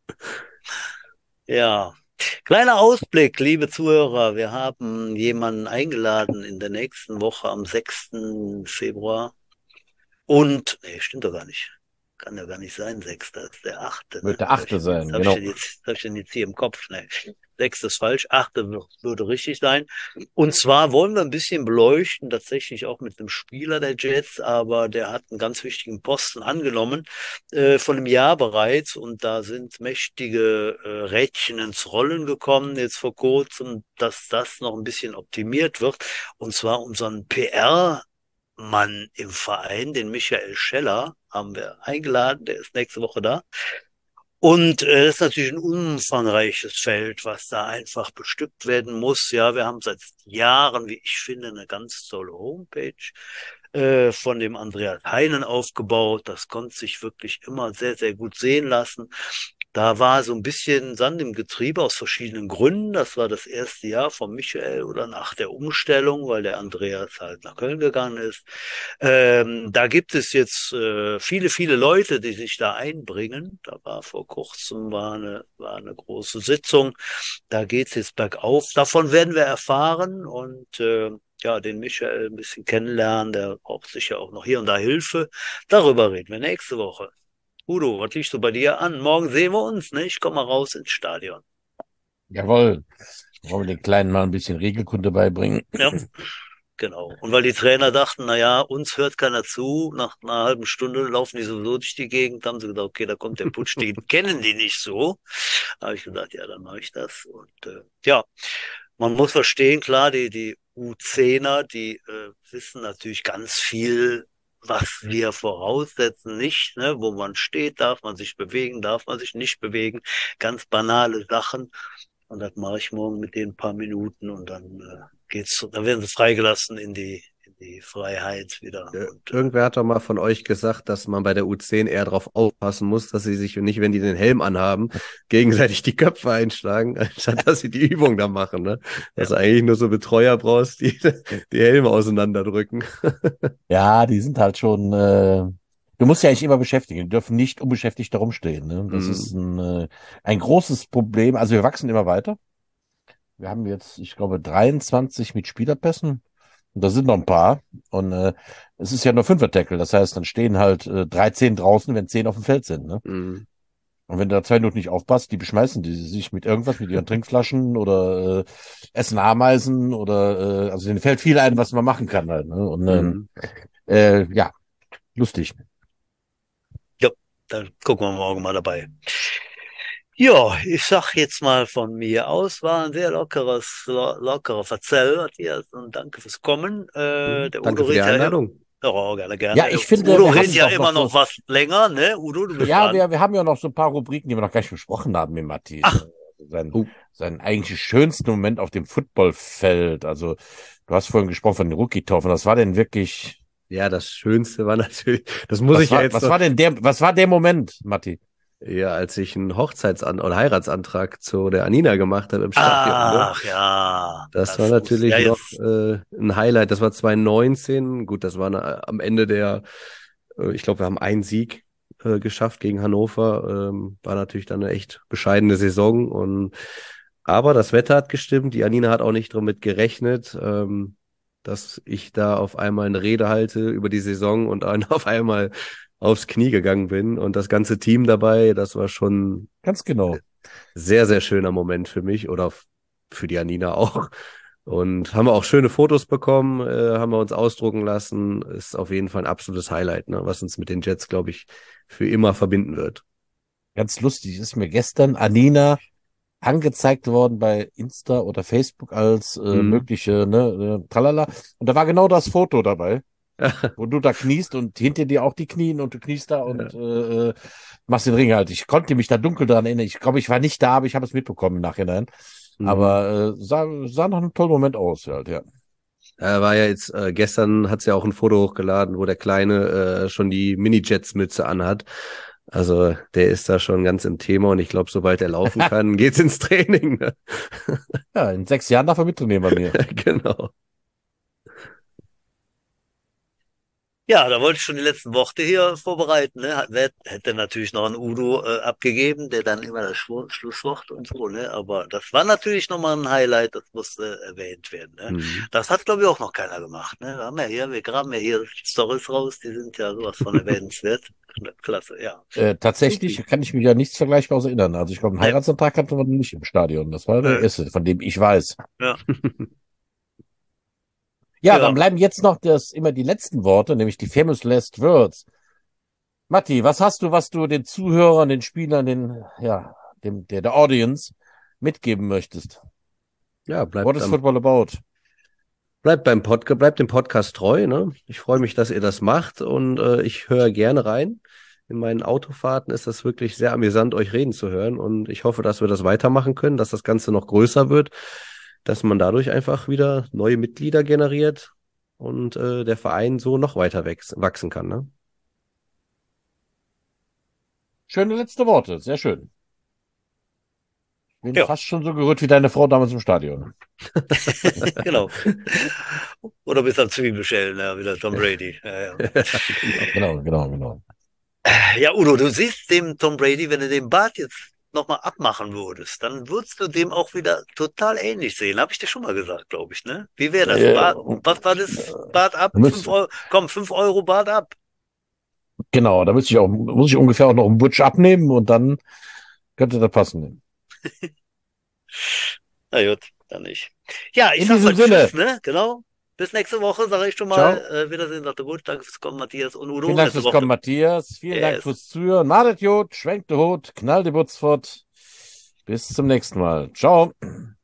Ja. Kleiner Ausblick, liebe Zuhörer. Wir haben jemanden eingeladen in der nächsten Woche am sechsten Februar. Und, nee, stimmt doch gar nicht. Kann ja gar nicht sein, sechster Das ist der achte wird Ne? der Was hab Achte ich denn jetzt, sein, hab ich genau. denn jetzt, hab ich denn jetzt hier im Kopf? Nee. Sechster ist falsch, achte wür- würde richtig sein. Und zwar wollen wir ein bisschen beleuchten, tatsächlich auch mit einem Spieler der Jets, aber der hat einen ganz wichtigen Posten angenommen, äh, von einem Jahr bereits. Und da sind mächtige äh, Rädchen ins Rollen gekommen, jetzt vor kurzem, dass das noch ein bisschen optimiert wird. Und zwar unseren P R Mann im Verein, den Michael Scheller, haben wir eingeladen, der ist nächste Woche da. Und äh, das ist natürlich ein umfangreiches Feld, was da einfach bestückt werden muss. Ja, wir haben seit Jahren, wie ich finde, eine ganz tolle Homepage äh, von dem Andreas Heinen aufgebaut. Das konnte sich wirklich immer sehr, sehr gut sehen lassen. Da war so ein bisschen Sand im Getriebe aus verschiedenen Gründen. Das war das erste Jahr von Michael oder nach der Umstellung, weil der Andreas halt nach Köln gegangen ist. Ähm, da gibt es jetzt äh, viele, viele Leute, die sich da einbringen. Da war vor kurzem war eine, war eine große Sitzung. Da geht's jetzt bergauf. Davon werden wir erfahren und äh, ja, den Michael ein bisschen kennenlernen. Der braucht sicher auch noch hier und da Hilfe. Darüber reden wir nächste Woche. Udo, was liegst du bei dir an? Morgen sehen wir uns, ne? Ich komme mal raus ins Stadion. Jawohl. Wollen wir den Kleinen mal ein bisschen Regelkunde beibringen? Ja, genau. Und weil die Trainer dachten, na ja, uns hört keiner zu, nach einer halben Stunde laufen die sowieso durch die Gegend, haben sie gedacht, okay, da kommt der Putsch, den kennen die nicht so. Da habe ich gedacht, ja, dann mache ich das. Und äh, ja, man muss verstehen, klar, die, die U zehner, die äh, wissen natürlich ganz viel, was wir voraussetzen, nicht, ne? Wo man steht, darf man sich bewegen, darf man sich nicht bewegen, ganz banale Sachen. Und das mache ich morgen mit denen ein paar Minuten und dann äh, geht's, dann werden sie freigelassen in die, in die Freiheit wieder. Äh, Und äh, Irgendwer hat doch mal von euch gesagt, dass man bei der U zehn eher darauf aufpassen muss, dass sie sich nicht, wenn die den Helm anhaben, gegenseitig die Köpfe einschlagen, anstatt dass sie die Übung da machen. Ne? Dass du eigentlich nur so Betreuer brauchst, die die Helme auseinanderdrücken. Ja, die sind halt schon. Äh, du musst ja eigentlich immer beschäftigen. Die dürfen nicht unbeschäftigt da rumstehen. Ne? Das Mhm. ist ein, äh, ein großes Problem. Also wir wachsen immer weiter. Wir haben jetzt, ich glaube, dreiundzwanzig mit Spielerpässen. Und da sind noch ein paar. Und äh, es ist ja nur Fünfer-Tackle. Das heißt, dann stehen halt äh, dreizehn draußen, wenn zehn auf dem Feld sind. Ne? Mhm. Und wenn du da zwei Minuten nicht aufpasst, die beschmeißen die sich mit irgendwas, mit ihren Trinkflaschen oder äh, essen Ameisen oder äh, also denen fällt viel ein, was man machen kann halt. Ne? Und ähm, Mhm. äh, ja, lustig. Ja, dann gucken wir morgen mal dabei. Ja, ich sag jetzt mal von mir aus, war ein sehr lockeres, lo lockerer Verzell, Matthias, und danke fürs Kommen. Äh, Mhm. der Danke Udo für die redet ja, Einladung. ja, gerne, Ja, gerne. ich finde, Udo wir redet haben ja doch noch immer so, noch was länger, ne? Udo, du bist ja, dran. wir, wir haben ja noch so ein paar Rubriken, die wir noch gar nicht besprochen haben mit Matti. Ach. Sein, Oh. sein eigentlich schönsten Moment auf dem Footballfeld. Also, du hast vorhin gesprochen von den Rookie-Taufen. Was war denn wirklich, Ja, das Schönste war natürlich, das muss was ich ja war, jetzt was noch, war denn der, was war der Moment, Matti? ja, als ich einen Hochzeitsan- oder Heiratsantrag zu der Anina gemacht habe im Stadion, ne? Ach ja, Das war das muss, natürlich ja noch jetzt. äh, ein Highlight. Das war zwanzig neunzehn. Gut, das war na- am Ende der, äh, ich glaube, wir haben einen Sieg äh, geschafft gegen Hannover. Ähm, war natürlich dann eine echt bescheidene Saison. Und aber das Wetter hat gestimmt. Die Anina hat auch nicht damit gerechnet, ähm, dass ich da auf einmal eine Rede halte über die Saison und dann auf einmal aufs Knie gegangen bin. Und das ganze Team dabei, das war schon Ganz genau. sehr, sehr schöner Moment für mich oder f- für die Anina auch. Und haben wir auch schöne Fotos bekommen, äh, haben wir uns ausdrucken lassen. Ist auf jeden Fall ein absolutes Highlight, ne, was uns mit den Jets, glaube ich, für immer verbinden wird. Ganz lustig ist mir gestern Anina angezeigt worden bei Insta oder Facebook als äh, Mhm. mögliche, ne, äh, tralala. Und da war genau das Foto dabei, wo du da kniest und hinter dir auch die Knien und du kniest da und Ja. äh, äh, machst den Ring halt. Ich konnte mich da dunkel daran erinnern. Ich glaube, ich war nicht da, aber ich habe es mitbekommen im Nachhinein. Mhm. Aber äh, sah, sah noch ein toller Moment aus, halt, ja. Er war ja jetzt, äh, gestern hat's ja auch ein Foto hochgeladen, wo der Kleine äh, schon die Mini-Jets-Mütze anhat. Also der ist da schon ganz im Thema und ich glaube, sobald er laufen kann, geht's ins Training. Ne? Ja, in sechs Jahren darf er mittrainieren bei mir. Genau. Ja, da wollte ich schon die letzten Worte hier vorbereiten. Ne? Hat- wer- Hätte natürlich noch einen Udo äh, abgegeben, der dann immer das Schlu Schlusswort und so. Ne? Aber das war natürlich nochmal ein Highlight, das musste erwähnt werden. Ne? Mhm. Das hat, glaube ich, auch noch keiner gemacht. Ne? Wir haben ja hier, wir graben ja hier Stories raus, die sind ja sowas von erwähnenswert. Klasse, ja. Äh, tatsächlich Supi. kann ich mich ja nichts Vergleichbares erinnern. Also ich glaube, einen Ne, Heiratsantrag hatten wir nicht im Stadion. Das war der äh, erste, von dem ich weiß. ja, Ja, dann ja. bleiben jetzt noch das, immer die letzten Worte, nämlich die famous last words. Matti, was hast du, was du den Zuhörern, den Spielern, den, ja, dem, der, der Audience mitgeben möchtest? Ja, What bleibt is am football about? Bleibt beim Podcast, bleibt dem Podcast treu, ne? Ich freue mich, dass ihr das macht und äh, ich höre gerne rein. In meinen Autofahrten ist das wirklich sehr amüsant, euch reden zu hören und ich hoffe, dass wir das weitermachen können, dass das Ganze noch größer wird, dass man dadurch einfach wieder neue Mitglieder generiert und äh, der Verein so noch weiter wächst, wachsen kann, ne? Schöne letzte Worte, sehr schön. Bin Ja, fast schon so gerührt wie deine Frau damals im Stadion. genau. Oder bis am Zwiebelschellen, ja, wieder Tom Brady. Ja, ja. Genau. Genau, genau, genau. Ja, Udo, du siehst dem Tom Brady, wenn du den Bart jetzt nochmal abmachen würdest, dann würdest du dem auch wieder total ähnlich sehen. Habe ich dir schon mal gesagt, glaube ich, ne? Wie wäre das? Äh, Bart, was war das? Bart ab? da Fünf müsste, Euro, komm, fünf Euro Bart ab. genau, da müsste ich auch, muss ich ungefähr auch noch einen Butch abnehmen und dann könnte das passen. Na gut, dann nicht. Ja, ich In sag diesem mal Tschüss, Sinne, ne? Genau. Bis nächste Woche, sage ich schon mal. ciao. Äh, Wiedersehen, sagt er gut. Danke fürs Kommen, Matthias und Vielen Udo. Dank Letzte fürs Kommen, Worte. Matthias. Vielen Dank Yes. fürs Zuhören. Madet Jod, schwenkt den Hut, knallt die Butz fort. Bis zum nächsten Mal. Ciao.